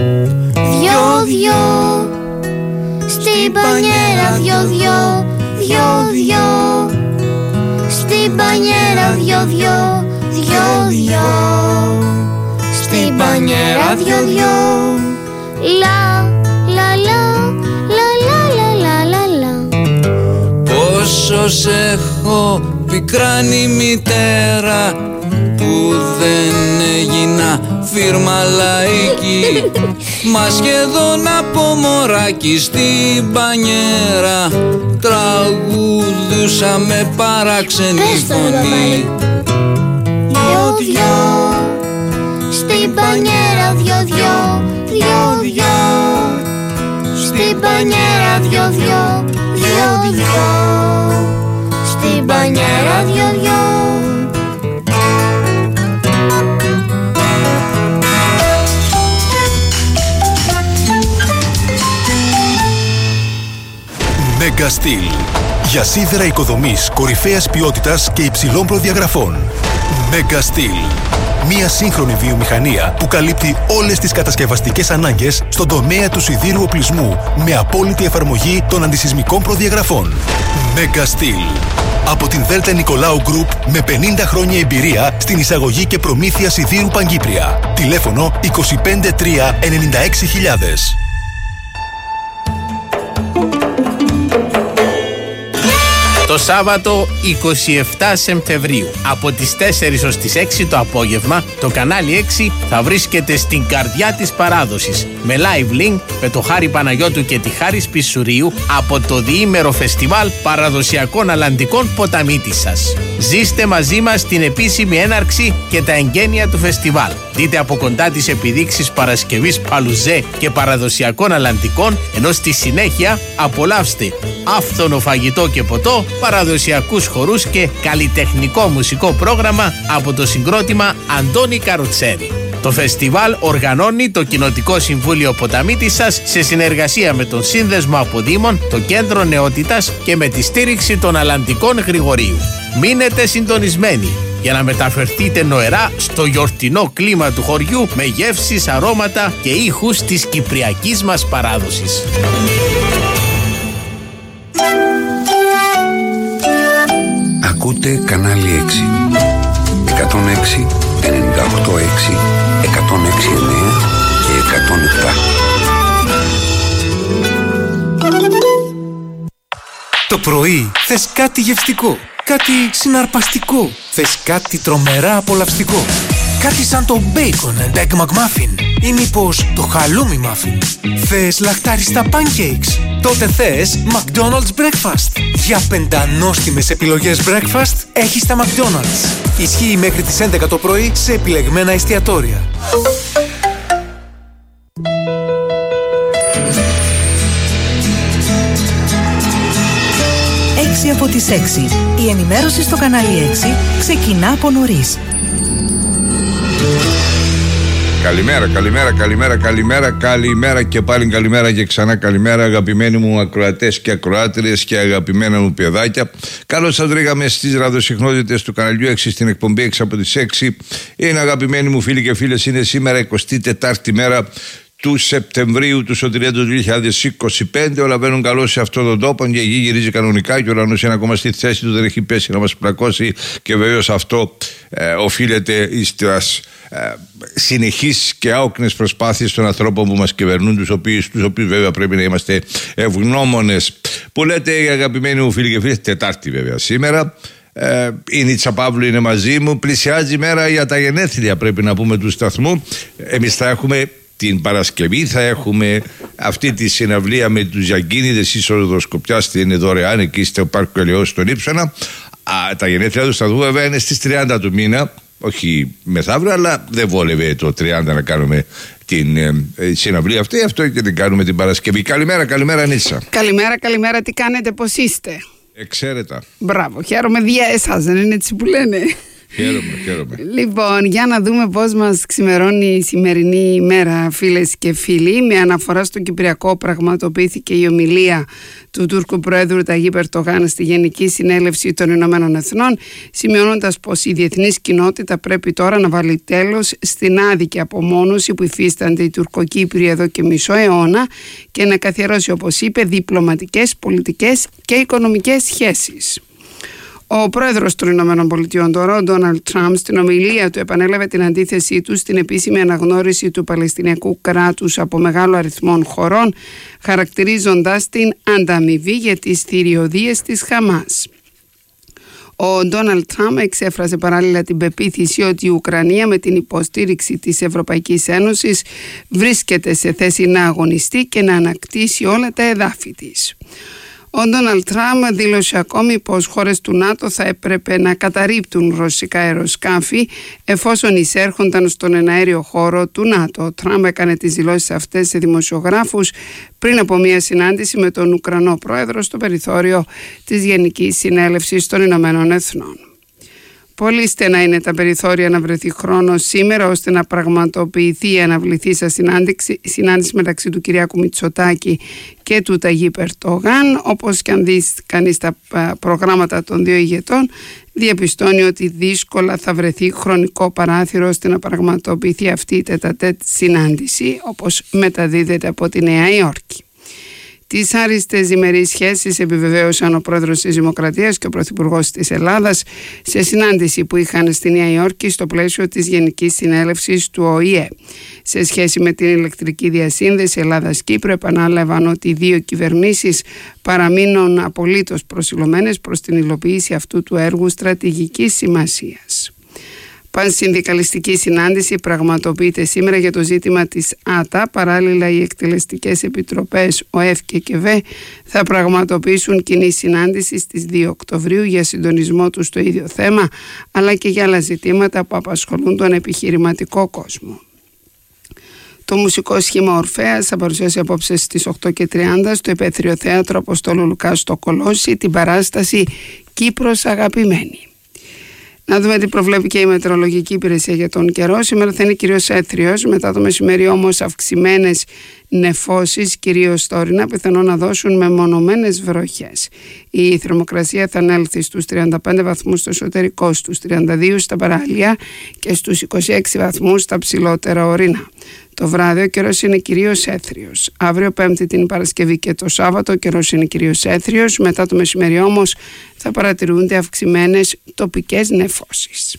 Δυο-δυο στην πανιέρα, δυο-δυο, δυο-δυο στην πανιέρα, δυο-δυο, δυο-δυο στην πανιέρα, δυο-δυο. Λα, λα, λα, λα, λα, λα, λα, λα. Πόσο σ' έχω πικράνει μητέρα, που δεν έγινα φίρμα λαϊκή, μα σχεδόν από μωράκι στην πανιέρα τραγουδούσα με παράξενη φωνή. Δυο-δυο στην πανιέρα, δυο-δυο, δυο-δυο στην πανιέρα, δυο-δυο, δυο-δυο στην πανιέρα, δυο-δυο. Megastil. Για σίδερα οικοδομής κορυφαίας ποιότητας και υψηλών προδιαγραφών. Megastil. Μία σύγχρονη βιομηχανία που καλύπτει όλες τις κατασκευαστικές ανάγκες στον τομέα του σιδήρου οπλισμού με απόλυτη εφαρμογή των αντισυσμικών προδιαγραφών. Megastil. Από την Δέλτα Νικολάου Γκρουπ με πενήντα χρόνια εμπειρία στην εισαγωγή και προμήθεια σιδήρου Παγκύπρια. Τηλέφωνο είκοσι πέντε τρία ενενήντα έξι χιλιάδες. Το Σάββατο είκοσι επτά Σεπτεμβρίου από τις τέσσερις ως τις έξι το απόγευμα το κανάλι έξι θα βρίσκεται στην καρδιά της παράδοσης με live link με το Χάρη Παναγιώτου και τη Χάρη Σπισουρίου από το διήμερο φεστιβάλ παραδοσιακών αλλαντικών Ποταμίτισσας. Ζήστε μαζί μας την επίσημη έναρξη και τα εγγένεια του φεστιβάλ. Δείτε από κοντά τις επιδείξεις Παρασκευής Παλουζέ και παραδοσιακών αλλαντικών, ενώ στη συνέχεια απολαύστε άφθονο φαγητό και ποτό, παραδοσιακούς χορούς και καλλιτεχνικό μουσικό πρόγραμμα από το συγκρότημα Αντώνη Καροτσέρη. Το φεστιβάλ οργανώνει το Κοινοτικό Συμβούλιο Ποταμίτισσας σε συνεργασία με τον Σύνδεσμο Αποδήμων, το Κέντρο Νεότητας και με τη στήριξη των Αλλαντικών Γρηγορίου. Μείνετε συντονισμένοι για να μεταφερθείτε νοερά στο γιορτινό κλίμα του χωριού με γεύσεις, αρώματα και ήχους της κυπριακής μας παράδοσης. Ακούτε κανάλι έξι. εκατόν έξι, ενενήντα οκτώ έξι, εκατόν έξι εννέα και εκατόν επτά. Το πρωί θες κάτι γευστικό, κάτι συναρπαστικό, θες κάτι τρομερά απολαυστικό. Κάτι σαν το Bacon and Egg McMuffin ή μήπως το Halloumi Muffin. Θες λαχτάριστα pancakes? Τότε θες McDonald's Breakfast. Για πεντανόστιμες επιλογές breakfast έχεις τα McDonald's. Ισχύει μέχρι τις έντεκα το πρωί σε επιλεγμένα εστιατόρια. έξι από τις έξι. Η ενημέρωση στο κανάλι έξι ξεκινά από νωρίς. Καλημέρα, καλημέρα, καλημέρα, καλημέρα, καλημέρα και πάλι καλημέρα και ξανά καλημέρα, αγαπημένοι μου ακροατές και ακροάτριες και αγαπημένα μου παιδάκια. Καλώς σας βρήκαμε στις ραδιοσυχνότητες του καναλιού έξι στην εκπομπή έξι από τις έξι. Είναι, αγαπημένοι μου φίλοι και φίλες, είναι σήμερα εικοστή τετάρτη μέρα του Σεπτεμβρίου του Σωτηρία του δύο χιλιάδες είκοσι πέντε. Όλα βαίνουν καλό σε αυτόν τον τόπο και η γη γυρίζει κανονικά και ο ουρανός είναι ακόμα στη θέση του, δεν έχει πέσει να μας πλακώσει και βεβαίως αυτό ε, οφείλεται στις ε, συνεχείς και άοκνες προσπάθειες των ανθρώπων που μας κυβερνούν, τους οποίους, τους οποίους βέβαια πρέπει να είμαστε ευγνώμονες. Που λέτε, αγαπημένοι μου φίλοι και φίλες, Τετάρτη βέβαια σήμερα. Ε, η Νίτσα Παύλου είναι μαζί μου. Πλησιάζει η μέρα για τα γενέθλια, πρέπει να πούμε, του σταθμού. Εμείς θα έχουμε την Παρασκευή, θα έχουμε αυτή τη συναυλία με τους Γιαγκίνιδες εις Ορδοσκοπιάς, είναι δωρεάν εκεί στο Πάρκο Ελαιός στον Ύψονα. Α, τα γενέθλια του σταθμού βέβαια είναι στις τριάντα του μήνα, όχι μεθαύριο, αλλά δεν βόλευε το τριάντα να κάνουμε την ε, συναυλία αυτή, αυτό και την κάνουμε την Παρασκευή. Καλημέρα, καλημέρα Νίτσα. Καλημέρα, καλημέρα, τι κάνετε, πώς είστε? Εξαίρετα. Μπράβο, χαίρομαι δια εσάς, δεν είναι έτσι που λένε? Χαίρομαι, χαίρομαι. Λοιπόν, για να δούμε πώς μας ξημερώνει η σημερινή ημέρα, φίλες και φίλοι. Με αναφορά στο Κυπριακό πραγματοποιήθηκε η ομιλία του Τούρκου Προέδρου Ταγίπ Ερντογάν στη Γενική Συνέλευση των Ηνωμένων Εθνών, σημειώνοντας πως η διεθνής κοινότητα πρέπει τώρα να βάλει τέλος στην άδικη απομόνωση που υφίστανται οι Τουρκοκύπριοι εδώ και μισό αιώνα και να καθιερώσει, όπως είπε, διπλωματικές, πολιτικές και οικονομικές σχέσεις. Ο πρόεδρος των Ηνωμένων Πολιτειών, τώρα, ο Ντόναλντ Τραμπ, στην ομιλία του επανέλαβε την αντίθεσή του στην επίσημη αναγνώριση του Παλαιστινιακού κράτους από μεγάλο αριθμό χωρών, χαρακτηρίζοντας την ανταμοιβή για τις θηριωδίες της Χαμάς. Ο Ντόναλντ Τραμπ εξέφρασε παράλληλα την πεποίθηση ότι η Ουκρανία, με την υποστήριξη της Ευρωπαϊκής Ένωσης, βρίσκεται σε θέση να αγωνιστεί και να ανακτήσει όλα τα εδάφη της. Ο Ντόναλντ Τραμπ δήλωσε ακόμη πως χώρες του ΝΑΤΟ θα έπρεπε να καταρρίπτουν ρωσικά αεροσκάφη εφόσον εισέρχονταν στον εναέριο χώρο του ΝΑΤΟ. Ο Τραμπ έκανε τις δηλώσεις αυτές σε δημοσιογράφους πριν από μια συνάντηση με τον Ουκρανό πρόεδρο στο περιθώριο της Γενικής Συνέλευσης των Ηνωμένων Εθνών. Πολύ στενά είναι τα περιθώρια να βρεθεί χρόνο σήμερα ώστε να πραγματοποιηθεί η αναβληθήσα συνάντηση, συνάντηση μεταξύ του Κυριάκου Μητσοτάκη και του Ταγίπ Ερντογάν. Όπως και αν δει κανείς τα προγράμματα των δύο ηγετών, διαπιστώνει ότι δύσκολα θα βρεθεί χρονικό παράθυρο ώστε να πραγματοποιηθεί αυτή η τετατέτ συνάντηση, όπως μεταδίδεται από τη Νέα Υόρκη. Τις άριστες διμερείς σχέσεις επιβεβαίωσαν ο πρόεδρος της Δημοκρατίας και ο πρωθυπουργός της Ελλάδας σε συνάντηση που είχαν στη Νέα Υόρκη στο πλαίσιο της Γενικής Συνέλευσης του Ο Η Ε. Σε σχέση με την ηλεκτρική διασύνδεση Ελλάδας-Κύπρου, επανάλαβαν ότι οι δύο κυβερνήσεις παραμείνουν απολύτως προσιλωμένες προς την υλοποίηση αυτού του έργου στρατηγικής σημασίας. Πανσυνδικαλιστική συνάντηση πραγματοποιείται σήμερα για το ζήτημα της ΆΤΑ. Παράλληλα, οι εκτελεστικές επιτροπές ΟΕΦ και ΚΕΒΕ θα πραγματοποιήσουν κοινή συνάντηση στις δύο Οκτωβρίου για συντονισμό τους στο ίδιο θέμα, αλλά και για άλλα ζητήματα που απασχολούν τον επιχειρηματικό κόσμο. Το μουσικό σχήμα Ορφέας θα παρουσιάσει απόψε στις οκτώ και τριάντα στο Υπαίθριο Θέατρο Αποστόλου Λουκά στο Κολόσι την παράσταση «Κύπρος αγαπημένη». Να δούμε τι προβλέπει και η Μετεωρολογική Υπηρεσία για τον καιρό. Σήμερα θα είναι κυρίως έθριος, μετά το μεσημέρι όμως αυξημένες νεφώσεις, κυρίως τόρινα, πιθανόν να δώσουν μεμονωμένες βροχές. Η θερμοκρασία θα ανέλθει στους τριάντα πέντε βαθμούς στο εσωτερικό, στους τριάντα δύο στα παράλια και στους είκοσι έξι βαθμούς στα ψηλότερα ορεινά. Το βράδυ ο καιρός είναι κυρίως έθριος. Αύριο Πέμπτη, την Παρασκευή και το Σάββατο ο καιρός είναι κυρίως έθριος. Μετά το μεσημέρι όμως θα παρατηρούνται αυξημένες τοπικές νεφώσεις.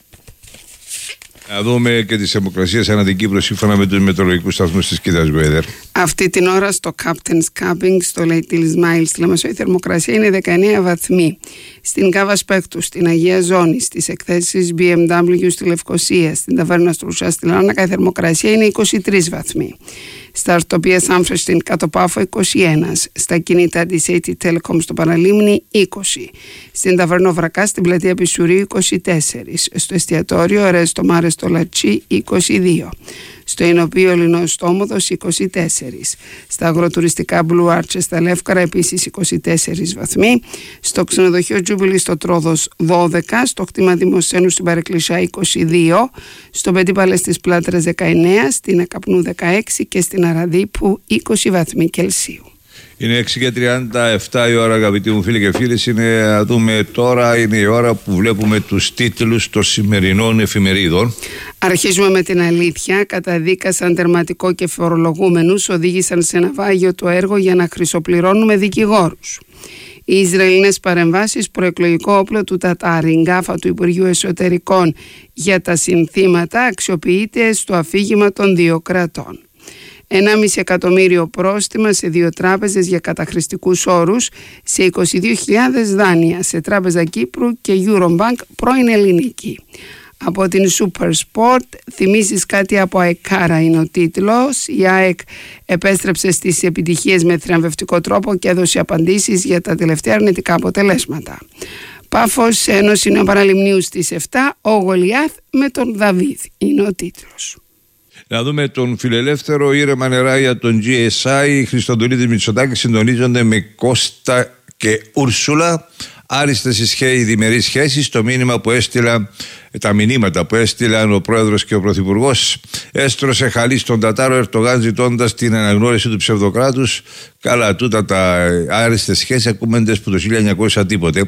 Να δούμε και τις θερμοκρασίες ανά την Κύπρο σύμφωνα με τους μετεωρολογικούς σταθμούς της Κοίτας Weather. Αυτή την ώρα στο Captain's Camping, στο Lake Ismail στη Λεμεσό, η θερμοκρασία είναι δεκαεννέα βαθμοί. Στην Κάβα Σπέκτου, στην Αγία Ζώνη, στις εκθέσεις μπι εμ ντάμπλιου στη Λευκοσία, στην Ταβέρνα Στρουσά στη Λάρνακα, η θερμοκρασία είναι είκοσι τρεις βαθμοί. Στα Αρτοπία Σάμφρες στην Κατοπάφο είκοσι ένα, στα κινητά της έι τι Telecom στο Παραλίμνη είκοσι, στην Ταβέρνο Βρακά στην Πλατεία Πισουρίου είκοσι τέσσερα, στο εστιατόριο Ρέστο Μάρε στο Λατσί είκοσι δύο, στο Ινοπείο Λινός Στόμοδος είκοσι τέσσερα, στα αγροτουριστικά Blue Arches στα Λεύκαρα επίσης είκοσι τέσσερα βαθμοί, στο ξενοδοχείο Τζούμπιλι στο Τρόδος δώδεκα, στο κτήμα Δημοσθένου στην Παρεκκλησιά είκοσι δύο, στο Πεντίπαλες της Πλάτρας δεκαεννέα, στην Ακαπνού δεκαέξι και στην Αραδίπου είκοσι βαθμοί Κελσίου. Είναι έξι και τριάντα επτά η ώρα, αγαπητοί μου φίλοι και φίλες. Είναι, να δούμε τώρα, είναι η ώρα που βλέπουμε τους τίτλους των σημερινών εφημερίδων. Αρχίζουμε με την αλήθεια. Καταδίκασαν τερματικό και φορολογούμενους, οδήγησαν σε ναυάγιο το έργο για να χρυσοπληρώνουμε δικηγόρους. Οι Ισραηλινές παρεμβάσεις, προεκλογικό όπλο του Τατάρι, γκάφα του Υπουργείου Εσωτερικών για τα συνθήματα, αξιοποιείται στο αφήγημα των δύο κρατών. ενάμιση εκατομμύριο πρόστιμα σε δύο τράπεζες για καταχρηστικούς όρους, σε είκοσι δύο χιλιάδες δάνεια σε Τράπεζα Κύπρου και Eurobank πρώην ελληνική. Από την Super Sport, θυμίζεις κάτι από αεκάρα είναι ο τίτλος. Η ΑΕΚ επέστρεψε στις επιτυχίες με θριαμβευτικό τρόπο και έδωσε απαντήσεις για τα τελευταία αρνητικά αποτελέσματα. Πάφος, Ένωση Νεοπαραλιμνίου στις επτά, ο Γολιάθ με τον Δαβίδ είναι ο τίτλος. Να δούμε τον φιλελεύθερο. Ήρεμα νερά για τον τζι ες άι. Χριστοδουλίδης Μητσοτάκης συντονίζονται με Κώστα και Ούρσουλα. Άριστες οι διμερείς σχέσεις. Το μήνυμα που έστειλαν, τα μηνύματα που έστειλαν ο πρόεδρος και ο πρωθυπουργός. Έστρωσε χαλί στον Τατάρο Ερτογάν ζητώντας την αναγνώριση του ψευδοκράτους. Καλά, τούτα τα άριστες σχέσεις ακούμεντες που το χίλια εννιακόσια τίποτε.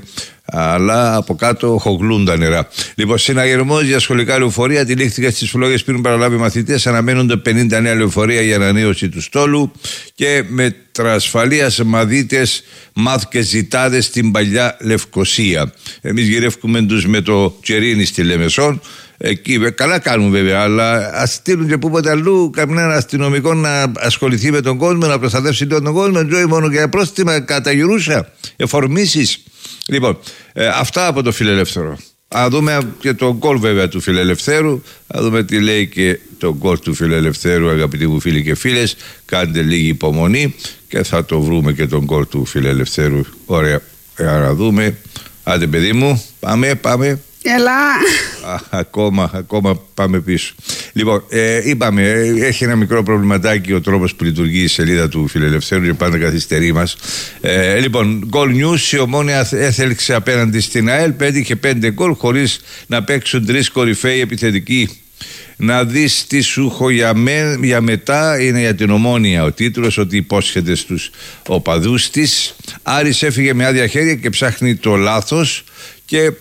Αλλά από κάτω χογλούν τα νερά. Λοιπόν, συναγερμός για σχολικά λεωφορεία αντιλήχθηκαν στις φλόγες πριν παραλάβει μαθητές. Αναμένονται πενήντα νέα λεωφορεία για ανανέωση του στόλου. Και μέτρα ασφαλείας μαδίτες, μάθ και ζητάδες στην παλιά Λευκοσία. Εμείς γυρεύουμε τους με το Τσερίνι στη Λεμεσόν. Εκεί καλά κάνουν βέβαια, αλλά ας στείλουν και πούποτε αλλού κανένα αστυνομικό να ασχοληθεί με τον κόσμο, να προστατεύσει τον κόσμο. Ζωή μόνο για πρόστιμα κατά γυρούσα, εφορμήσεις. Λοιπόν, ε, αυτά από το φιλελεύθερο. Α δούμε και τον γκολ βέβαια του φιλελευθέρου. Α δούμε τι λέει και το γκολ του φιλελευθέρου, αγαπητοί μου φίλοι και φίλες. Κάντε λίγη υπομονή και θα το βρούμε και τον γκολ του φιλελευθέρου. Ωραία, ε, να δούμε. Άντε παιδί μου, πάμε, πάμε. Έλα. Α, ακόμα, ακόμα πάμε πίσω. Λοιπόν, ε, είπαμε, έχει ένα μικρό προβληματάκι ο τρόπος που λειτουργεί η σελίδα του Φιλελευθέρου και πάντα καθυστερεί μας. Ε, λοιπόν, goal news, η Ομόνοια έθελξε απέναντι στην ΑΕΛ, πέτυχε πέντε γκολ χωρίς να παίξουν τρεις κορυφαίοι επιθετικοί. Να δεις τι σου έχω για, με, για μετά, είναι για την Ομόνοια ο τίτλος, ότι υπόσχεται στους οπαδούς της. Άρης έφυγε με άδεια χέρια και ψάχνει το λάθος και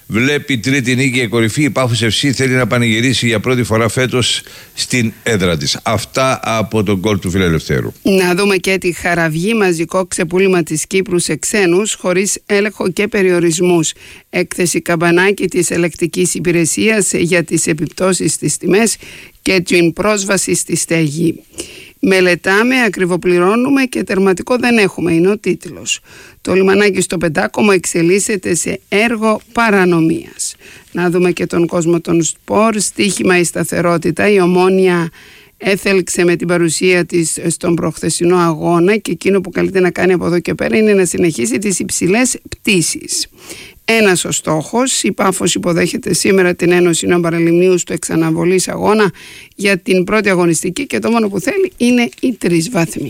βλέπει τρίτη νίκη και κορυφή. Η Πάφος εφ σι θέλει να πανηγυρίσει για πρώτη φορά φέτος στην έδρα της. Αυτά από τον γκολ του Φιλελευθέρου. Να δούμε και τη Χαραυγή, μαζικό ξεπούλημα της Κύπρου σε ξένους χωρίς έλεγχο και περιορισμούς. Έκθεση Καμπανάκη της Ελεκτικής Υπηρεσίας για τις επιπτώσεις στις τιμές και την πρόσβαση στη στέγη. Μελετάμε, ακριβοπληρώνουμε και τερματικό δεν έχουμε, είναι ο τίτλος. Το λιμανάκι στο Πεντάκομο εξελίσσεται σε έργο παρανομίας. Να δούμε και τον κόσμο των σπορ, στοίχημα η σταθερότητα. Η Ομόνοια έθελξε με την παρουσία της στον προχθεσινό αγώνα και εκείνο που καλείται να κάνει από εδώ και πέρα είναι να συνεχίσει τις υψηλές πτήσεις. Ένας ο στόχος, η Πάφος υποδέχεται σήμερα την Ένωση Νέων Παραλιμνίου στο εξαναβολής αγώνα για την πρώτη αγωνιστική και το μόνο που θέλει είναι οι τρεις βαθμοί.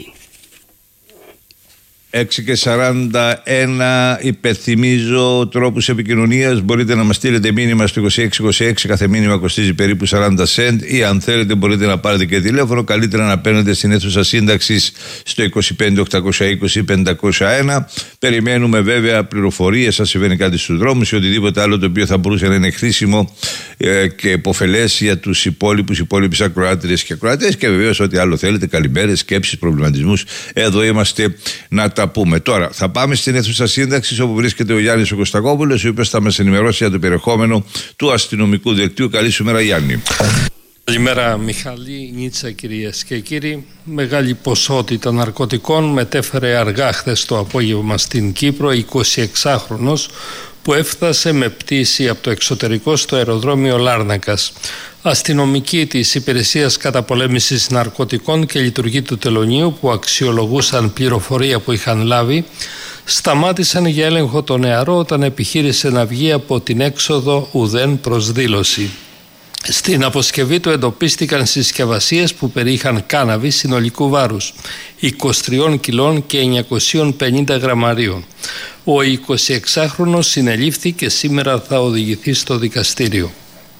έξι και σαράντα ένα, υπενθυμίζω τρόπους επικοινωνίας. Μπορείτε να μας στείλετε μήνυμα στο είκοσι έξι είκοσι έξι, κάθε μήνυμα κοστίζει περίπου σαράντα σεντ, ή αν θέλετε μπορείτε να πάρετε και τηλέφωνο. Καλύτερα να παίρνετε στην αίθουσα σύνταξης στο είκοσι πέντε οκτακόσια είκοσι πεντακόσια ένα. Περιμένουμε βέβαια πληροφορίες, αν συμβαίνει κάτι στους δρόμους ή οτιδήποτε άλλο το οποίο θα μπορούσε να είναι χρήσιμο ε, και υποφελές για τους υπόλοιπους, υπόλοιπες ακροάτριες και ακροατές, και βεβαίως ό,τι άλλο θέλετε, καλημέρες, σκέψεις, προβληματισμούς. Εδώ είμαστε να τα πούμε. Τώρα θα πάμε στην αίθουσα σύνταξης, όπου βρίσκεται ο Γιάννης ο Κωστακόπουλος, ο οποίος θα μας ενημερώσει για το περιεχόμενο του αστυνομικού δελτίου. Καλή σου μέρα, Γιάννη. Καλημέρα, Μιχαλή, Νίτσα, κυρίες και κύριοι. Μεγάλη ποσότητα ναρκωτικών μετέφερε αργά χθες το απόγευμα στην Κύπρο εικοσιεξάχρονος που έφτασε με πτήση από το εξωτερικό στο αεροδρόμιο Λάρνακας. Αστυνομικοί της Υπηρεσίας Καταπολέμησης Ναρκωτικών και Λειτουργοί του Τελωνείου, που αξιολογούσαν πληροφορία που είχαν λάβει, σταμάτησαν για έλεγχο το νεαρό όταν επιχείρησε να βγει από την έξοδο ουδέν προσδήλωση. Στην αποσκευή του εντοπίστηκαν συσκευασίες που περιείχαν κάναβη συνολικού βάρους είκοσι τρία κιλών και εννιακόσια πενήντα γραμμαρίων. Ο εικοσιεξάχρονος συνελήφθη και σήμερα θα οδηγηθεί στο δικαστήριο.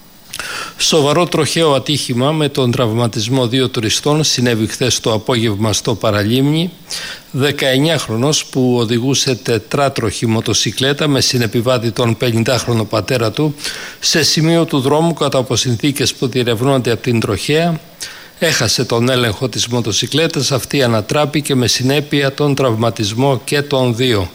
Σοβαρό τροχαίο ατύχημα με τον τραυματισμό δύο τουριστών συνέβη χθες το απόγευμα στο Παραλίμνη. δεκαεννιάχρονος που οδηγούσε τετράτροχη μοτοσικλέτα με συνεπιβάτη τον πενηντάχρονο πατέρα του σε σημείο του δρόμου κατά από συνθήκες που διερευνώνται από την τροχαία, έχασε τον έλεγχο της μοτοσικλέτας, αυτή ανατράπηκε με συνέπεια τον τραυματισμό και των δύο.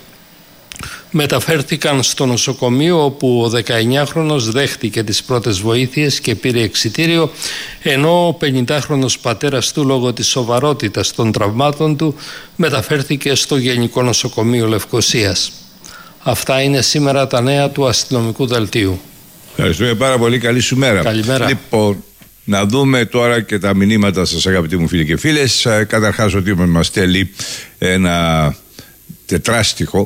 Μεταφέρθηκαν στο νοσοκομείο, όπου ο δεκαεννιάχρονος δέχτηκε τις πρώτες βοήθειες και πήρε εξιτήριο, ενώ ο πενηντάχρονος πατέρας του, λόγω της σοβαρότητας των τραυμάτων του, μεταφέρθηκε στο Γενικό Νοσοκομείο Λευκωσίας. Αυτά είναι σήμερα τα νέα του αστυνομικού δελτίου. Ευχαριστούμε πάρα πολύ, καλή σου μέρα. Καλημέρα. Λοιπόν, να δούμε τώρα και τα μηνύματα σας, αγαπητοί μου φίλοι και φίλες. Καταρχάς, ο τύπος μας στέλνει ένα τετράστιχο.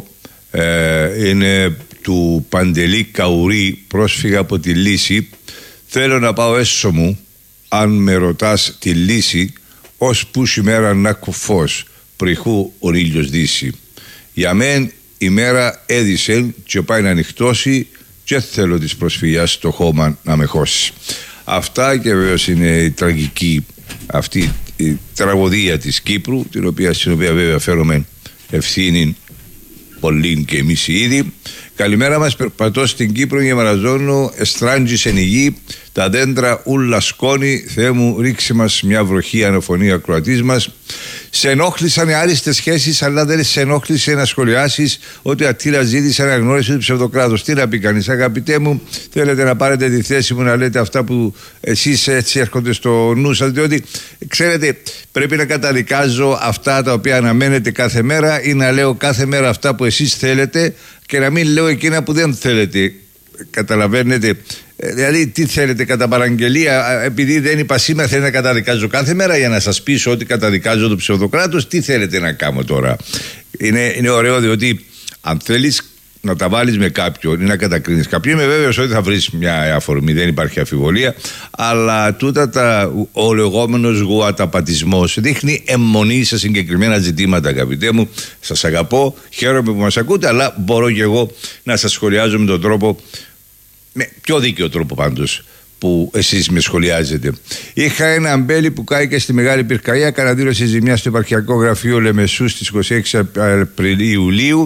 Ε, είναι του Παντελή Καουρί, πρόσφυγα από τη Λύση. Θέλω να πάω έσω μου, αν με ρωτάς τη λύση, ως που ημέρα να κουφός, πριχού ο ήλιος δύσει. Για μεν η μέρα έδισεν και πάει να ανοιχτώσει, και θέλω της προσφυγιάς το χώμα να με χώσει. Αυτά, και βεβαίως είναι η τραγική αυτή η τραγωδία της Κύπρου, την οποία, στην οποία βέβαια φέρουμε ευθύνη πολύ και εμείς ήδη. Καλημέρα μας, περπατώ στην Κύπρο και μαραζώνω, εστράντζης εν η γη, τα δέντρα ούλα σκόνη, Θεέ μου ρίξε μας μια βροχή, αναφωνεί ακροατής μας. Σε ενόχλησαν οι άριστες σχέσεις, αλλά δεν σε ενόχλησε να σχολιάσεις ότι ο Αττήλας ζήτησε αναγνώριση του ψευδοκράτους. Τι να πει κανείς, αγαπητέ μου, θέλετε να πάρετε τη θέση μου να λέτε αυτά που εσείς έτσι έρχονται στο νου σας, διότι ξέρετε, πρέπει να καταδικάζω αυτά τα οποία αναμένετε κάθε μέρα ή να λέω κάθε μέρα αυτά που εσείς θέλετε και να μην λέω εκείνα που δεν θέλετε. Καταλαβαίνετε, δηλαδή τι θέλετε κατά παραγγελία, επειδή δεν είπα σήμερα θέλετε να καταδικάζω κάθε μέρα για να σας πείσω ότι καταδικάζω το ψευδοκράτος, τι θέλετε να κάνω τώρα. Είναι, είναι ωραίο, διότι αν θέλεις να τα βάλεις με κάποιον ή να κατακρίνεις κάποιον, είμαι βέβαιος ότι θα βρεις μια αφορμή, δεν υπάρχει αμφιβολία, αλλά τούτα τα, ο λεγόμενος γουαταπατισμός δείχνει αιμονή σε συγκεκριμένα ζητήματα, αγαπητέ μου. Σας αγαπώ, χαίρομαι που μας ακούτε, αλλά μπορώ και εγώ να σας σχολιάζω με τον τρόπο, με πιο δίκαιο τρόπο πάντως, που εσείς με σχολιάζετε. Είχα ένα αμπέλι που κάηκε στη Μεγάλη Πυρκαγιά, κατά δήλωση ζημιά στο επαρχιακό γραφείο Λεμεσού στις είκοσι έξι Ιουλίου.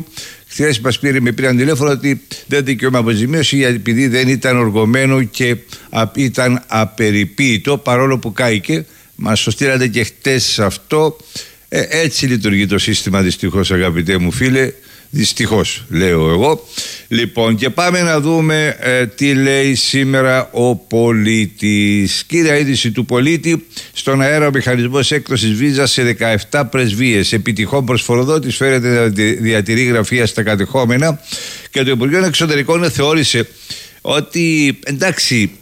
Χθες μας πήρε, με πήραν τηλέφωνο ότι δεν δικαιώμα αποζημίωση επειδή δεν ήταν οργωμένο και α, ήταν απεριποίητο, παρόλο που κάηκε. Μας το στείλατε και χτες αυτό. Ε, έτσι λειτουργεί το σύστημα, δυστυχώς, αγαπητέ μου φίλε. Δυστυχώς, λέω εγώ. Λοιπόν, και πάμε να δούμε ε, τι λέει σήμερα ο πολίτης. Κύρια είδηση του πολίτη: στον αέρα ο μηχανισμός έκδοσης βίζα σε δεκαεπτά πρεσβείες. Επιτυχών προσφοροδότης φέρεται διατηρεί γραφεία στα κατεχόμενα. Και το Υπουργείο Εξωτερικών θεώρησε ότι εντάξει,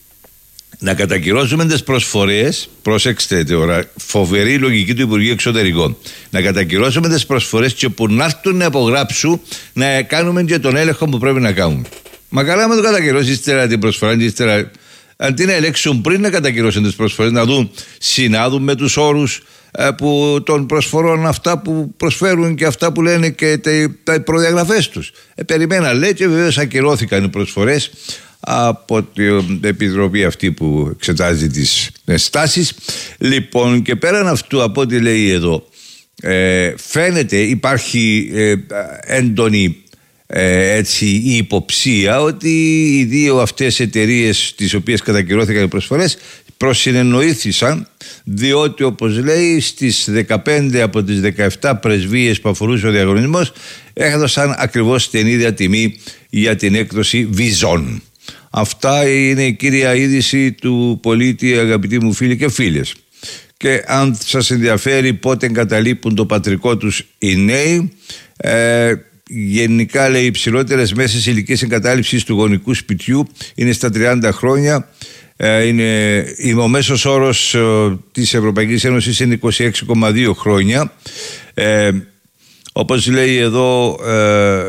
να κατακυρώσουμε τις προσφορές. Προσέξτε τώρα, φοβερή λογική του Υπουργείου Εξωτερικών. Να κατακυρώσουμε τις προσφορές και που να έρθουν να υπογράψουν, να κάνουμε και τον έλεγχο που πρέπει να κάνουμε. Μα καλά, με το κατακυρώσει ύστερα την προσφορά, ύστερα, αντί να ελέγξουν πριν να κατακυρώσουν τις προσφορές, να δουν συνάδουν με τους όρους ε, που, των προσφορών, αυτά που προσφέρουν και αυτά που λένε και τα προδιαγραφές τους. Ε, περιμένα, λέει, και βεβαίως ακυρώθηκαν οι προσφορές από την επιτροπή αυτή που εξετάζει τις στάσεις. Λοιπόν, και πέραν αυτού, από ό,τι λέει εδώ, ε, φαίνεται υπάρχει ε, έντονη ε, έτσι, η υποψία ότι οι δύο αυτές εταιρείες τις οποίες κατακυρώθηκαν οι προσφορές προσυνεννοήθησαν, διότι όπως λέει στις δεκαπέντε από τις δεκαεπτά πρεσβείες που αφορούσε ο διαγωνισμός έδωσαν ακριβώς την ίδια τιμή για την έκδοση βίζων. Αυτά είναι η κύρια είδηση του πολίτη, αγαπητοί μου φίλοι και φίλες. Και αν σας ενδιαφέρει πότε εγκαταλείπουν το πατρικό τους οι νέοι, ε, γενικά λέει οι υψηλότερες μέσες ηλικίες εγκατάλειψης του γονικού σπιτιού είναι στα τριάντα χρόνια. Ε, είναι, ο μέσος όρος ε, της Ευρωπαϊκής Ένωσης είναι είκοσι έξι κόμμα δύο χρόνια. Ε, όπως λέει εδώ, ε,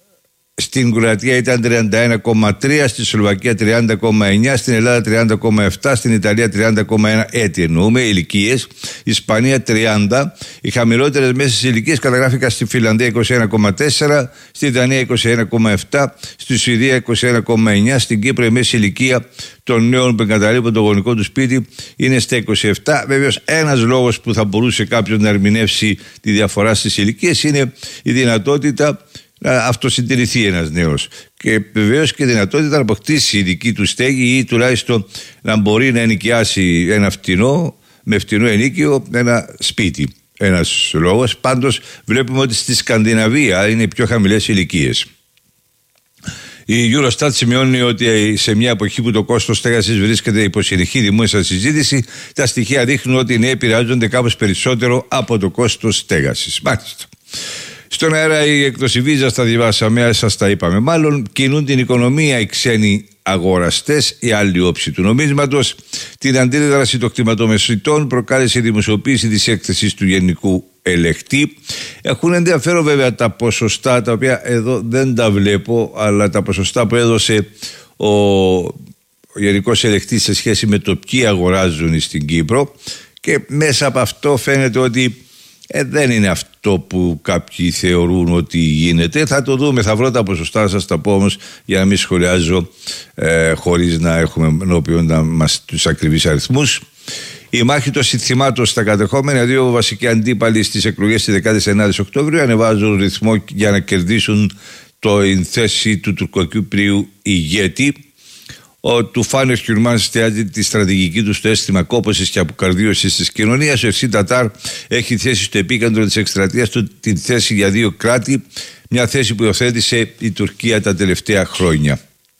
στην Κροατία ήταν τριάντα ένα κόμμα τρία, στη Σλοβακία τριάντα κόμμα εννιά, στην Ελλάδα τριάντα κόμμα επτά, στην Ιταλία τριάντα κόμμα ένα, έτη εννοούμε, ηλικίες. Ισπανία τριάντα. Οι χαμηλότερες μέσες ηλικίες καταγράφηκαν στη Φιλανδία είκοσι ένα κόμμα τέσσερα, στη Δανία είκοσι ένα κόμμα επτά, στη Σουηδία είκοσι ένα κόμμα εννιά, στην Κύπρο η μέση ηλικία των νέων που εγκαταλείπουν το γονικό του σπίτι είναι στα είκοσι επτά. Βέβαιως, ένας λόγος που θα μπορούσε κάποιος να ερμηνεύσει τη διαφορά στις ηλικίες είναι η δυνατότητα να αυτοσυντηρηθεί ένας νέος και βεβαίως και δυνατότητα να αποκτήσει δική του στέγη ή τουλάχιστον να μπορεί να ενοικιάσει ένα φτηνό, με φτηνό ενίκιο, ένα σπίτι. Ένας λόγος. Πάντως βλέπουμε ότι στη Σκανδιναβία είναι πιο χαμηλές ηλικίες. Η Eurostat σημειώνει ότι σε μια εποχή που το κόστος στέγασης βρίσκεται υπό συνεχή δημόσια συζήτηση, τα στοιχεία δείχνουν ότι οι νέοι επηρεάζονται κάπως περισσότερο από το κόστος στέγασης. Μάλιστα. Στον αέρα η έκδοση βίζα, τα διαβάσαμε, σας τα είπαμε μάλλον. Κινούν την οικονομία οι ξένοι αγοραστές, η άλλη όψη του νομίσματος. Την αντίδραση των κτηματομεσητών προκάλεσε η δημοσιοποίηση της έκθεσης του Γενικού Ελεκτή. Έχουν ενδιαφέρον βέβαια τα ποσοστά, τα οποία εδώ δεν τα βλέπω, αλλά τα ποσοστά που έδωσε ο, ο Γενικός Ελεκτής σε σχέση με το ποιοι αγοράζουν στην Κύπρο, και μέσα από αυτό φαίνεται ότι Ε, δεν είναι αυτό που κάποιοι θεωρούν ότι γίνεται. Θα το δούμε, θα βρω τα ποσοστά, σας τα πω όμως για να μην σχολιάζω ε, χωρίς να έχουμε ενώπιον μας τους ακριβείς αριθμούς. Η μάχη των συνθημάτων στα κατεχόμενα, δύο βασικοί αντίπαλοι στις εκλογές της δεκαεννέα Οκτωβρίου ανεβάζουν ρυθμό για να κερδίσουν την θέση του τουρκοκύπριου ηγέτη. Ο Τουφάνος Κιουρμάν εστιάζει τη στρατηγική του στο αίσθημα κόπωσης και αποκαρδίωσης της κοινωνίας. Ο Ερσίν Τατάρ έχει θέσει στο επίκεντρο της εκστρατείας του την θέση για δύο κράτη, μια θέση που υιοθέτησε η Τουρκία τα τελευταία χρόνια.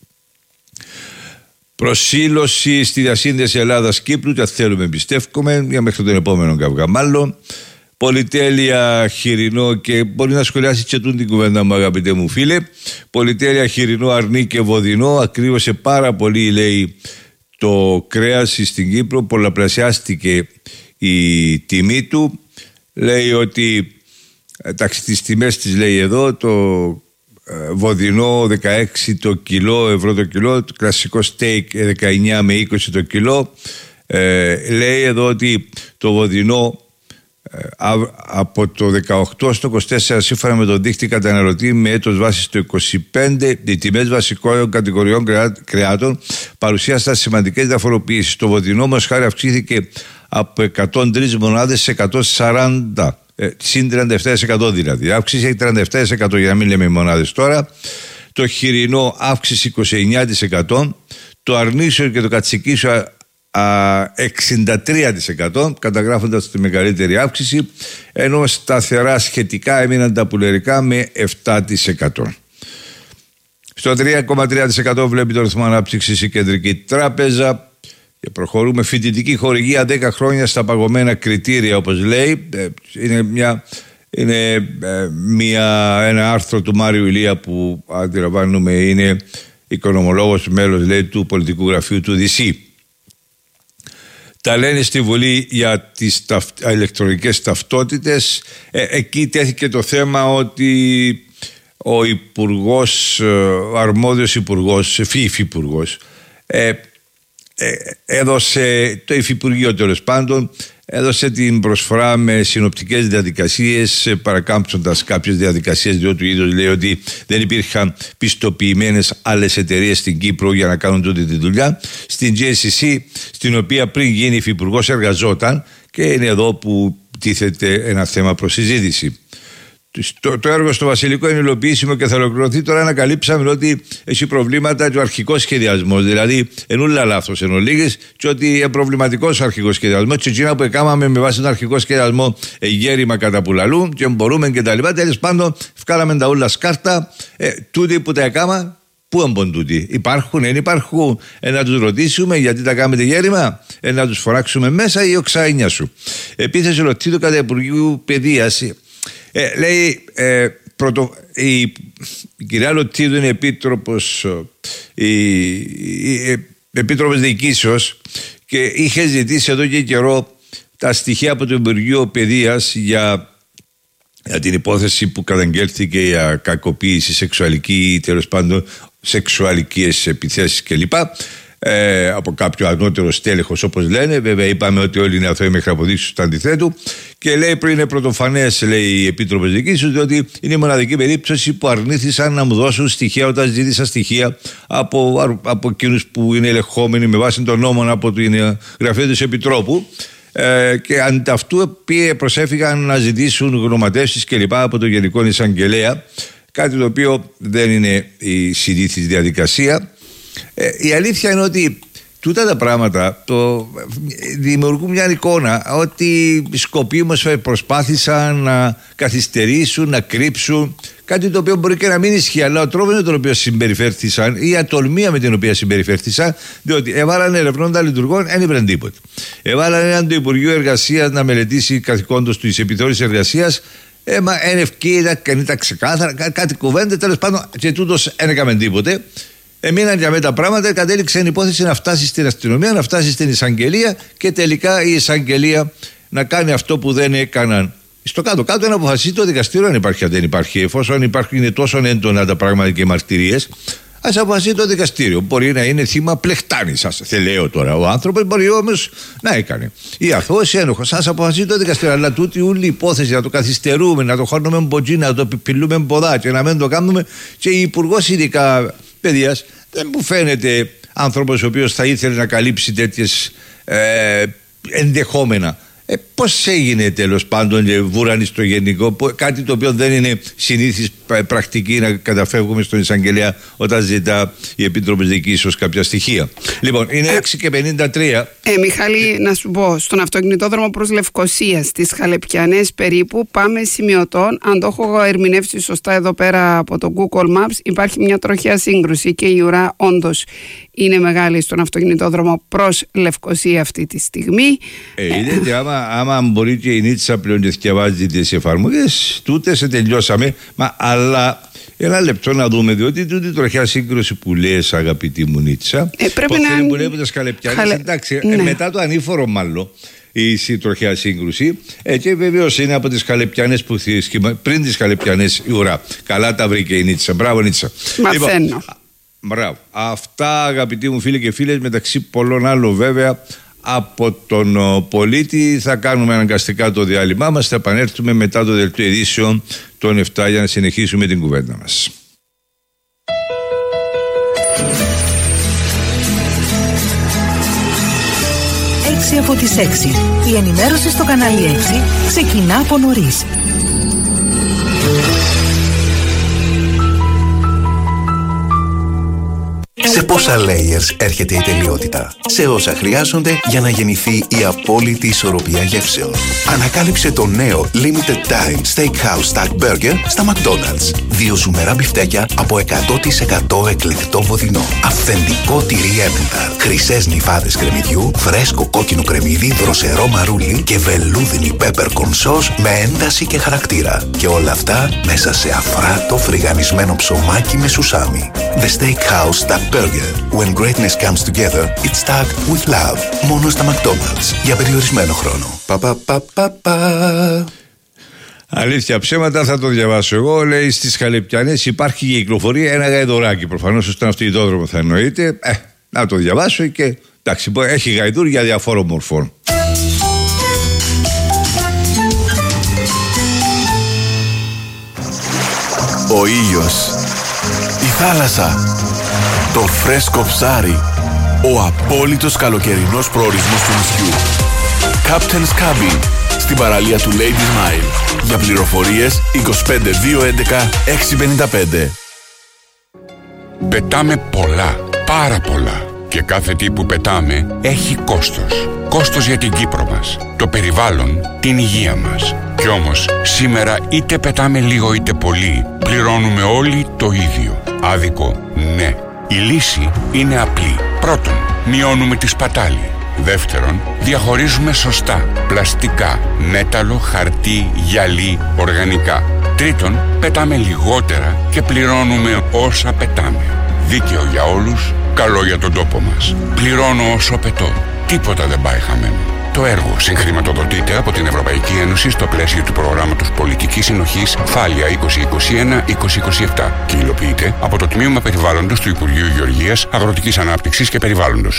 Προσήλωση στη διασύνδεση Ελλάδας-Κύπρου, τα θέλουμε πιστεύουμε, για μέχρι τον επόμενο καυγά μάλλον. Πολυτέλεια Χοιρινό, και μπορεί να σχολιάσει και τούν την κουβέντα μου, αγαπητέ μου φίλε. Πολυτέλεια Χοιρινό, Αρνί και Βοδινό. Ακρίβωσε πάρα πολύ, λέει, το κρέας στην Κύπρο. Πολλαπλασιάστηκε η τιμή του. Λέει ότι εντάξει, τις τιμές της λέει εδώ, το Βοδινό δεκαέξι το κιλό, ευρώ το κιλό, το κλασικό steak δεκαεννιά με είκοσι το κιλό. Ε, λέει εδώ ότι το Βοδινό από το δεκαοκτώ στο είκοσι τέσσερα, σύμφωνα με τον δείκτη καταναλωτή με έτος βάσης το είκοσι πέντε, οι τιμές βασικών κατηγοριών κρεάτων παρουσίασαν σημαντικές διαφοροποιήσεις. Το Βοδινό μας χάρη αυξήθηκε από εκατόν τρεις μονάδες σε εκατόν σαράντα Ε, συν τριάντα επτά τοις εκατό δηλαδή. Αύξηση έχει τριάντα επτά τοις εκατό για να μην λέμε μονάδες τώρα. Το χοιρινό αύξηση είκοσι εννέα τοις εκατό. Το αρνήσιο και το κατσικίσιο εξήντα τρία τοις εκατό, καταγράφοντας τη μεγαλύτερη αύξηση, ενώ σταθερά σχετικά έμειναν τα πουλερικά με επτά τοις εκατό. Στο τρία κόμμα τρία τοις εκατό βλέπει το ρυθμό ανάπτυξης η Κεντρική Τράπεζα. Και προχωρούμε. Φοιτητική χορηγία δέκα χρόνια στα παγωμένα κριτήρια, όπως λέει. Είναι, μια, είναι μια, ένα άρθρο του Μάριου Ηλία που αντιλαμβάνουμε είναι οικονομολόγος, μέλος λέει του πολιτικού γραφείου του Δι Σι. Τα λένε στη Βουλή για τις ταυτ, ηλεκτρονικές ταυτότητες. Ε, εκεί τέθηκε το θέμα ότι ο υπουργός, ο αρμόδιος υπουργός, υφυπουργός, ε, ε, έδωσε, το υφυπουργείο τέλος πάντων, έδωσε την προσφορά με συνοπτικές διαδικασίες, παρακάμψοντας κάποιες διαδικασίες, διότι του είδους λέει ότι δεν υπήρχαν πιστοποιημένες άλλες εταιρείες στην Κύπρο για να κάνουν τούτη τη δουλειά. Στην τζέι σι σι, στην οποία πριν γίνει υφυπουργός εργαζόταν, και είναι εδώ που τίθεται ένα θέμα προς συζήτηση. Το, το έργο στο Βασιλικό είναι υλοποιήσιμο και θα ολοκληρωθεί. Τώρα ανακαλύψαμε ότι έχει προβλήματα και ο αρχικός σχεδιασμός. Δηλαδή, ενούλα λάθος εν ολίγης, και ότι είναι προβληματικός ο αρχικός σχεδιασμός. Και εκείνα που έκαναμε με βάση τον αρχικό σχεδιασμό ε, γέρημα κατά που λαλούν, και μπορούμε και τα λοιπά. Τέλος πάντων, βγάλαμε τα ούλα σκάρτα. Ε, τούτοι που τα έκανα, πού έμπον τούτοι? Υπάρχουν, δεν υπάρχουν? Ε, να τους ρωτήσουμε γιατί τα κάνετε γέρημα, ε, να τους φοράξουμε μέσα ή οξάινια σου. Επίθεση ρωτήτου κατά Υπουργείου Παιδείας. Ε, λέει, ε, πρωτο, η, η κυρία Λωτίδου είναι επίτροπος, η, η, η, επίτροπος διοικήσεως, και είχε ζητήσει εδώ και καιρό τα στοιχεία από το Υπουργείο Παιδείας για, για την υπόθεση που καταγγέλθηκε για κακοποίηση σεξουαλική, τέλος πάντων σεξουαλικές επιθέσεις κλπ. Ε, από κάποιο ανώτερο στέλεχος, όπως λένε. Βέβαια είπαμε ότι όλοι είναι αθώοι μέχρι αποδείξεις του αντιθέτου, και λέει πριν είναι πρωτοφανές, λέει η Επίτροπος Διοικήσεως, διότι είναι η μοναδική περίπτωση που αρνήθησαν να μου δώσουν στοιχεία όταν ζήτησα στοιχεία από, από εκείνους που είναι ελεγχόμενοι με βάση τον νόμο από την γραφεία της Επιτρόπου, ε, και ανταυτού προσέφηκαν να ζητήσουν γνωματεύσεις κλπ. Από τον Γενικό Εισαγγελέα, κάτι το οποίο δεν είναι η συνήθις διαδικασία. Ε, η αλήθεια είναι ότι τούτα τα πράγματα το, δημιουργούν μια εικόνα ότι σκοπίμως προσπάθησαν να καθυστερήσουν, να κρύψουν κάτι το οποίο μπορεί και να μην ισχύει, αλλά ο τρόπος με τον οποίο συμπεριφέρθησαν, η ατολμία με την οποία συμπεριφέρθησαν, διότι εβάλανε ερευνώντα λειτουργών, δεν ήπρεν τίποτα. Εβάλανε έναν του Υπουργείου Εργασίας να μελετήσει καθηκόντως του επιθεώρησης εργασίας. Ε, μα είναι ευκαιρία, κάνει τα ξεκάθαρα, κά, κάτι κουβέντα, τέλος πάντων, και τούτος δεν έκαμε τίποτε. Εμείναν για με τα πράγματα, κατέληξε η υπόθεση να φτάσει στην αστυνομία, να φτάσει στην εισαγγελία, και τελικά η εισαγγελία να κάνει αυτό που δεν έκαναν. Στο κάτω-κάτω να αποφασίσει το δικαστήριο αν υπάρχει, αν δεν υπάρχει. Εφόσον υπάρχουν, είναι τόσο έντονα τα πράγματα και μαρτυρίες, ας αποφασίσει το δικαστήριο. Μπορεί να είναι θύμα πλεχτάνης, δεν λέω τώρα. Ο άνθρωπος μπορεί όμως να έκανε. Ή αθώος ή ένοχος. Ας αποφασίσει το δικαστήριο. Αλλά τούτη όλη η υπόθεση να το καθυστερούμε, να το χώνουμε μποτζί, να το επιπηλούμε ποδά και να μην το κάνουμε. Και η Υπουργός ειδικά Παιδείας δεν μου φαίνεται άνθρωπος ο οποίος θα ήθελε να καλύψει τέτοιες ε, ενδεχόμενα. Ε, πώς έγινε τέλος πάντων και βούρανη στο γενικό, κάτι το οποίο δεν είναι συνήθις πρακτική να καταφεύγουμε στον εισαγγελέα όταν ζητά η Επίτροπος Διοικήσεως κάποια στοιχεία. Λοιπόν, είναι έξι και πενήντα τρία. Ε, Μιχάλη, να σου πω, στον αυτοκινητόδρομο προς Λευκοσία, στις Χαλεπιανές περίπου, πάμε σημειωτών. Αν το έχω ερμηνεύσει σωστά εδώ πέρα από το Google Maps, υπάρχει μια τροχαία σύγκρουση και η ουρά όντως είναι μεγάλη στον αυτοκινητόδρομο προς Λευκοσία αυτή τη στιγμή. Ε, είδατε, άμα, άμα μπορεί και η Νίτσα πλέον και διαβάζει τις εφαρμογές, τούτε σε τελειώσαμε. Μα, αλλά ένα λεπτό να δούμε, διότι τούτη τροχιά σύγκρουση που λες, αγαπητή μου Νίτσα, ε, πρέπει να... που λέει από τα Σκαλεπιάνες, Χαλε... εντάξει, ναι. ε, μετά το ανήφορο μάλλον, η τροχιά σύγκρουση, ε, και βεβαίως είναι από τις Χαλεπιανές που πριν τις Χαλεπιανές η ουρά. Καλά τα βρήκε η Νίτσα. Μπράβο, Νίτσα. Μαθαίνω. Λοιπόν, μπράβο. Αυτά, αγαπητοί μου φίλοι και φίλες, μεταξύ πολλών άλλων βέβαια από τον πολίτη. Θα κάνουμε αναγκαστικά το διάλειμμά μας. Θα επανέλθουμε μετά το δελτίο ειδήσεων των επτά για να συνεχίσουμε την κουβέντα μας. έξι ενημέρωση από τις έξι. Η ενημέρωση στο κανάλι έξι ξεκινά από νωρίς. Σε πόσα layers έρχεται η τελειότητα? Σε όσα χρειάζονται για να γεννηθεί η απόλυτη ισορροπία γεύσεων. Ανακάλυψε το νέο Limited Time Steakhouse Stack Burger στα McDonald's. Δύο ζουμερά μπιφτέκια από εκατό τοις εκατό εκλεκτό βοδινό. Αυθεντικό τυρί Emmental. Χρυσές νυφάδες κρεμμυδιού, φρέσκο κόκκινο κρεμμύδι, δροσερό μαρούλι και βελούδινη peppercorn sauce με ένταση και χαρακτήρα. Και όλα αυτά μέσα σε αφράτο φρυγανισμένο ψωμάκι με σουσάμι. The Steakhouse Stack Burger. When greatness comes together, it's stuck with love. Μόνο στα McDonald's. Για περιορισμένο χρόνο. Πα, πα, πα, πα, πα. Αλήθεια ψέματα, θα το διαβάσω εγώ. Λέει στις Χαλεπιανές υπάρχει για κυκλοφορία ένα γαϊδουράκι. Προφανώς στον αυτοκινητόδρομο θα εννοείται. Ε, να το διαβάσω και εντάξει, έχει γαϊδούρια διαφόρων μορφών. Ο ήλιος, η θάλασσα, το φρέσκο ψάρι, ο απόλυτος καλοκαιρινός προορισμός του νησιού. Captain's Cabin, στην παραλία του Ladies Mile. Για πληροφορίες είκοσι πέντε δύο έντεκα έξι πενήντα πέντε. Πετάμε πολλά, πάρα πολλά. Και κάθε τι που πετάμε έχει κόστος. Κόστος για την Κύπρο μας, το περιβάλλον, την υγεία μας. Κι όμως σήμερα είτε πετάμε λίγο είτε πολύ, πληρώνουμε όλοι το ίδιο. Άδικο, ναι. Η λύση είναι απλή. Πρώτον, μειώνουμε τη σπατάλη. Δεύτερον, διαχωρίζουμε σωστά πλαστικά, μέταλλο, χαρτί, γυαλί, οργανικά. Τρίτον, πετάμε λιγότερα και πληρώνουμε όσα πετάμε. Δίκαιο για όλους, καλό για τον τόπο μας. Πληρώνω όσο πετώ. Τίποτα δεν πάει χαμένο. Το έργο συγχρηματοδοτείται από την Ευρωπαϊκή Ένωση στο πλαίσιο του προγράμματος Πολιτικής Συνοχής Φάλια είκοσι είκοσι ένα είκοσι είκοσι επτά και υλοποιείται από το Τμήμα Περιβάλλοντος του Υπουργείου Γεωργίας, Αγροτικής Ανάπτυξης και Περιβάλλοντος.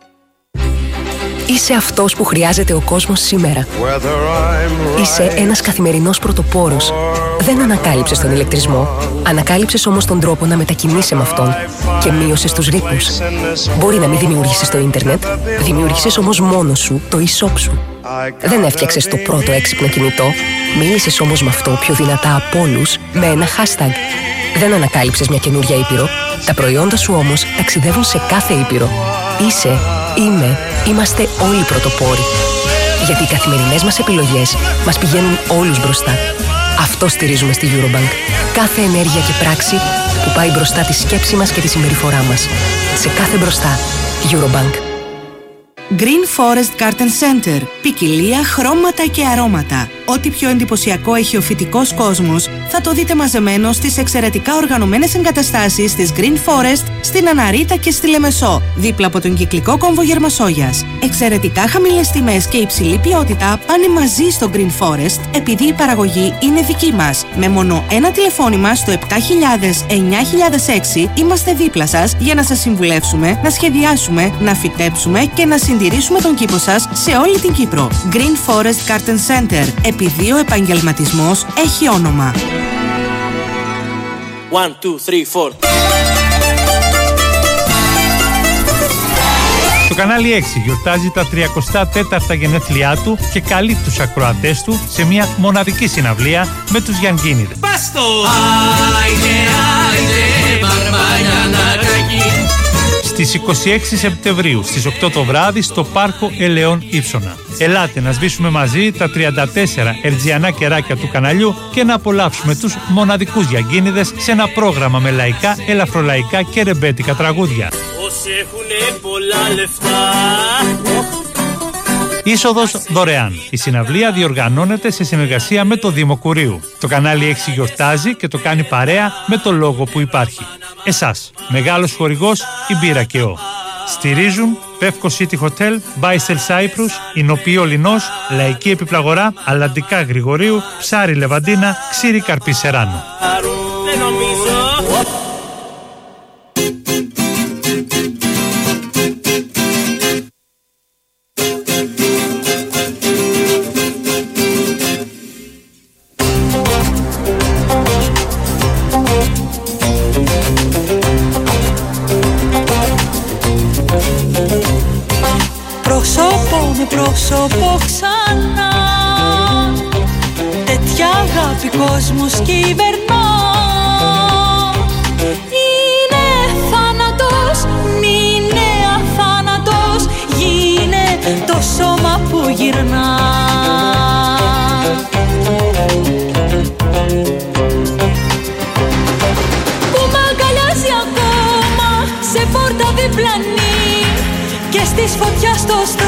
Είσαι αυτός που χρειάζεται ο κόσμος σήμερα. Είσαι ένας καθημερινός πρωτοπόρος. Δεν ανακάλυψες τον ηλεκτρισμό. Ανακάλυψες όμως τον τρόπο να μετακινείσαι με αυτόν και μείωσες τους ρήπους. Μπορεί να μην δημιούργησες το ίντερνετ, δημιούργησες όμως μόνος σου το e-shop σου. Δεν έφτιαξες το πρώτο έξυπνο κινητό, μίλησες όμως με αυτό πιο δυνατά από όλους με ένα hashtag. Δεν ανακάλυψες μια καινούρια ήπειρο. Τα προϊόντα σου όμως ταξιδεύουν σε κάθε ήπειρο. Είσαι, είμαι, είμαστε όλοι πρωτοπόροι. Γιατί οι καθημερινές μας επιλογές μας πηγαίνουν όλους μπροστά. Αυτό στηρίζουμε στη Eurobank. Κάθε ενέργεια και πράξη που πάει μπροστά τη σκέψη μας και τη συμπεριφορά μας. Σε κάθε μπροστά. Eurobank. Green Forest Garden Center. Ποικιλία, χρώματα και αρώματα. Ό,τι πιο εντυπωσιακό έχει ο φυτικός κόσμος θα το δείτε μαζεμένο στις εξαιρετικά οργανωμένες εγκαταστάσεις της Green Forest στην Αναρίτα και στη Λεμεσό, δίπλα από τον κυκλικό κόμβο Γερμασόγιας. Εξαιρετικά χαμηλές τιμές και υψηλή ποιότητα πάνε μαζί στο Green Forest επειδή η παραγωγή είναι δική μας. Με μόνο ένα τηλεφώνημα στο επτά χιλιάδες εννιά χιλιάδες έξι είμαστε δίπλα σας για να σας συμβουλεύσουμε, να σχεδιάσουμε, να φυτέψουμε και να συντηρήσουμε τον κήπο σας σε όλη την Κύπρο. Green Forest Garden Center. Επειδή ο επαγγελματισμός έχει όνομα. One, two, three, four. Το κανάλι έξι γιορτάζει τα τριακοστά τέταρτα γενέθλιά του και καλεί τους ακροατές του σε μια μοναδική συναυλία με τους Γιανγκίνιδες. Πάστο! Άιντε, άιντε, μπαρμπάνια Στις είκοσι έξι Σεπτεμβρίου, στις οκτώ το βράδυ, στο Πάρκο Ελαιών Ήψωνα. Ελάτε να σβήσουμε μαζί τα τριάντα τέσσερα ερτζιανά κεράκια του καναλιού και να απολαύσουμε τους μοναδικούς Γιανγκίνιδες σε ένα πρόγραμμα με λαϊκά, ελαφρολαϊκά και ρεμπέτικα τραγούδια. Όσοι έχουνε πολλά λεφτά. Είσοδος δωρεάν. Η συναυλία διοργανώνεται σε συνεργασία με το Δήμο Κουρίου. Το κανάλι έξι γιορτάζει και το κάνει παρέα με το λόγο που υπάρχει. Εσάς, μεγάλος χορηγός, η Μπύρα και ο. Στηρίζουν Πεύκο City Hotel, Μπάισελ Cyprus, Ινοποιείο Λινός, Λαϊκή Επιπλαγορά, Αλλαντικά Γρηγορίου, Ψάρι Λεβαντίνα, Ξύρι Καρπί Σεράνο. πρόσωπο ξανά. Τέτοια αγάπη κόσμος κυβερνά. Είναι θάνατος, μείνε αθάνατος, γίνε το σώμα που γυρνά. Που μ' αγκαλιάζει ακόμα σε πόρτα διπλανή και στις φωτιάς στο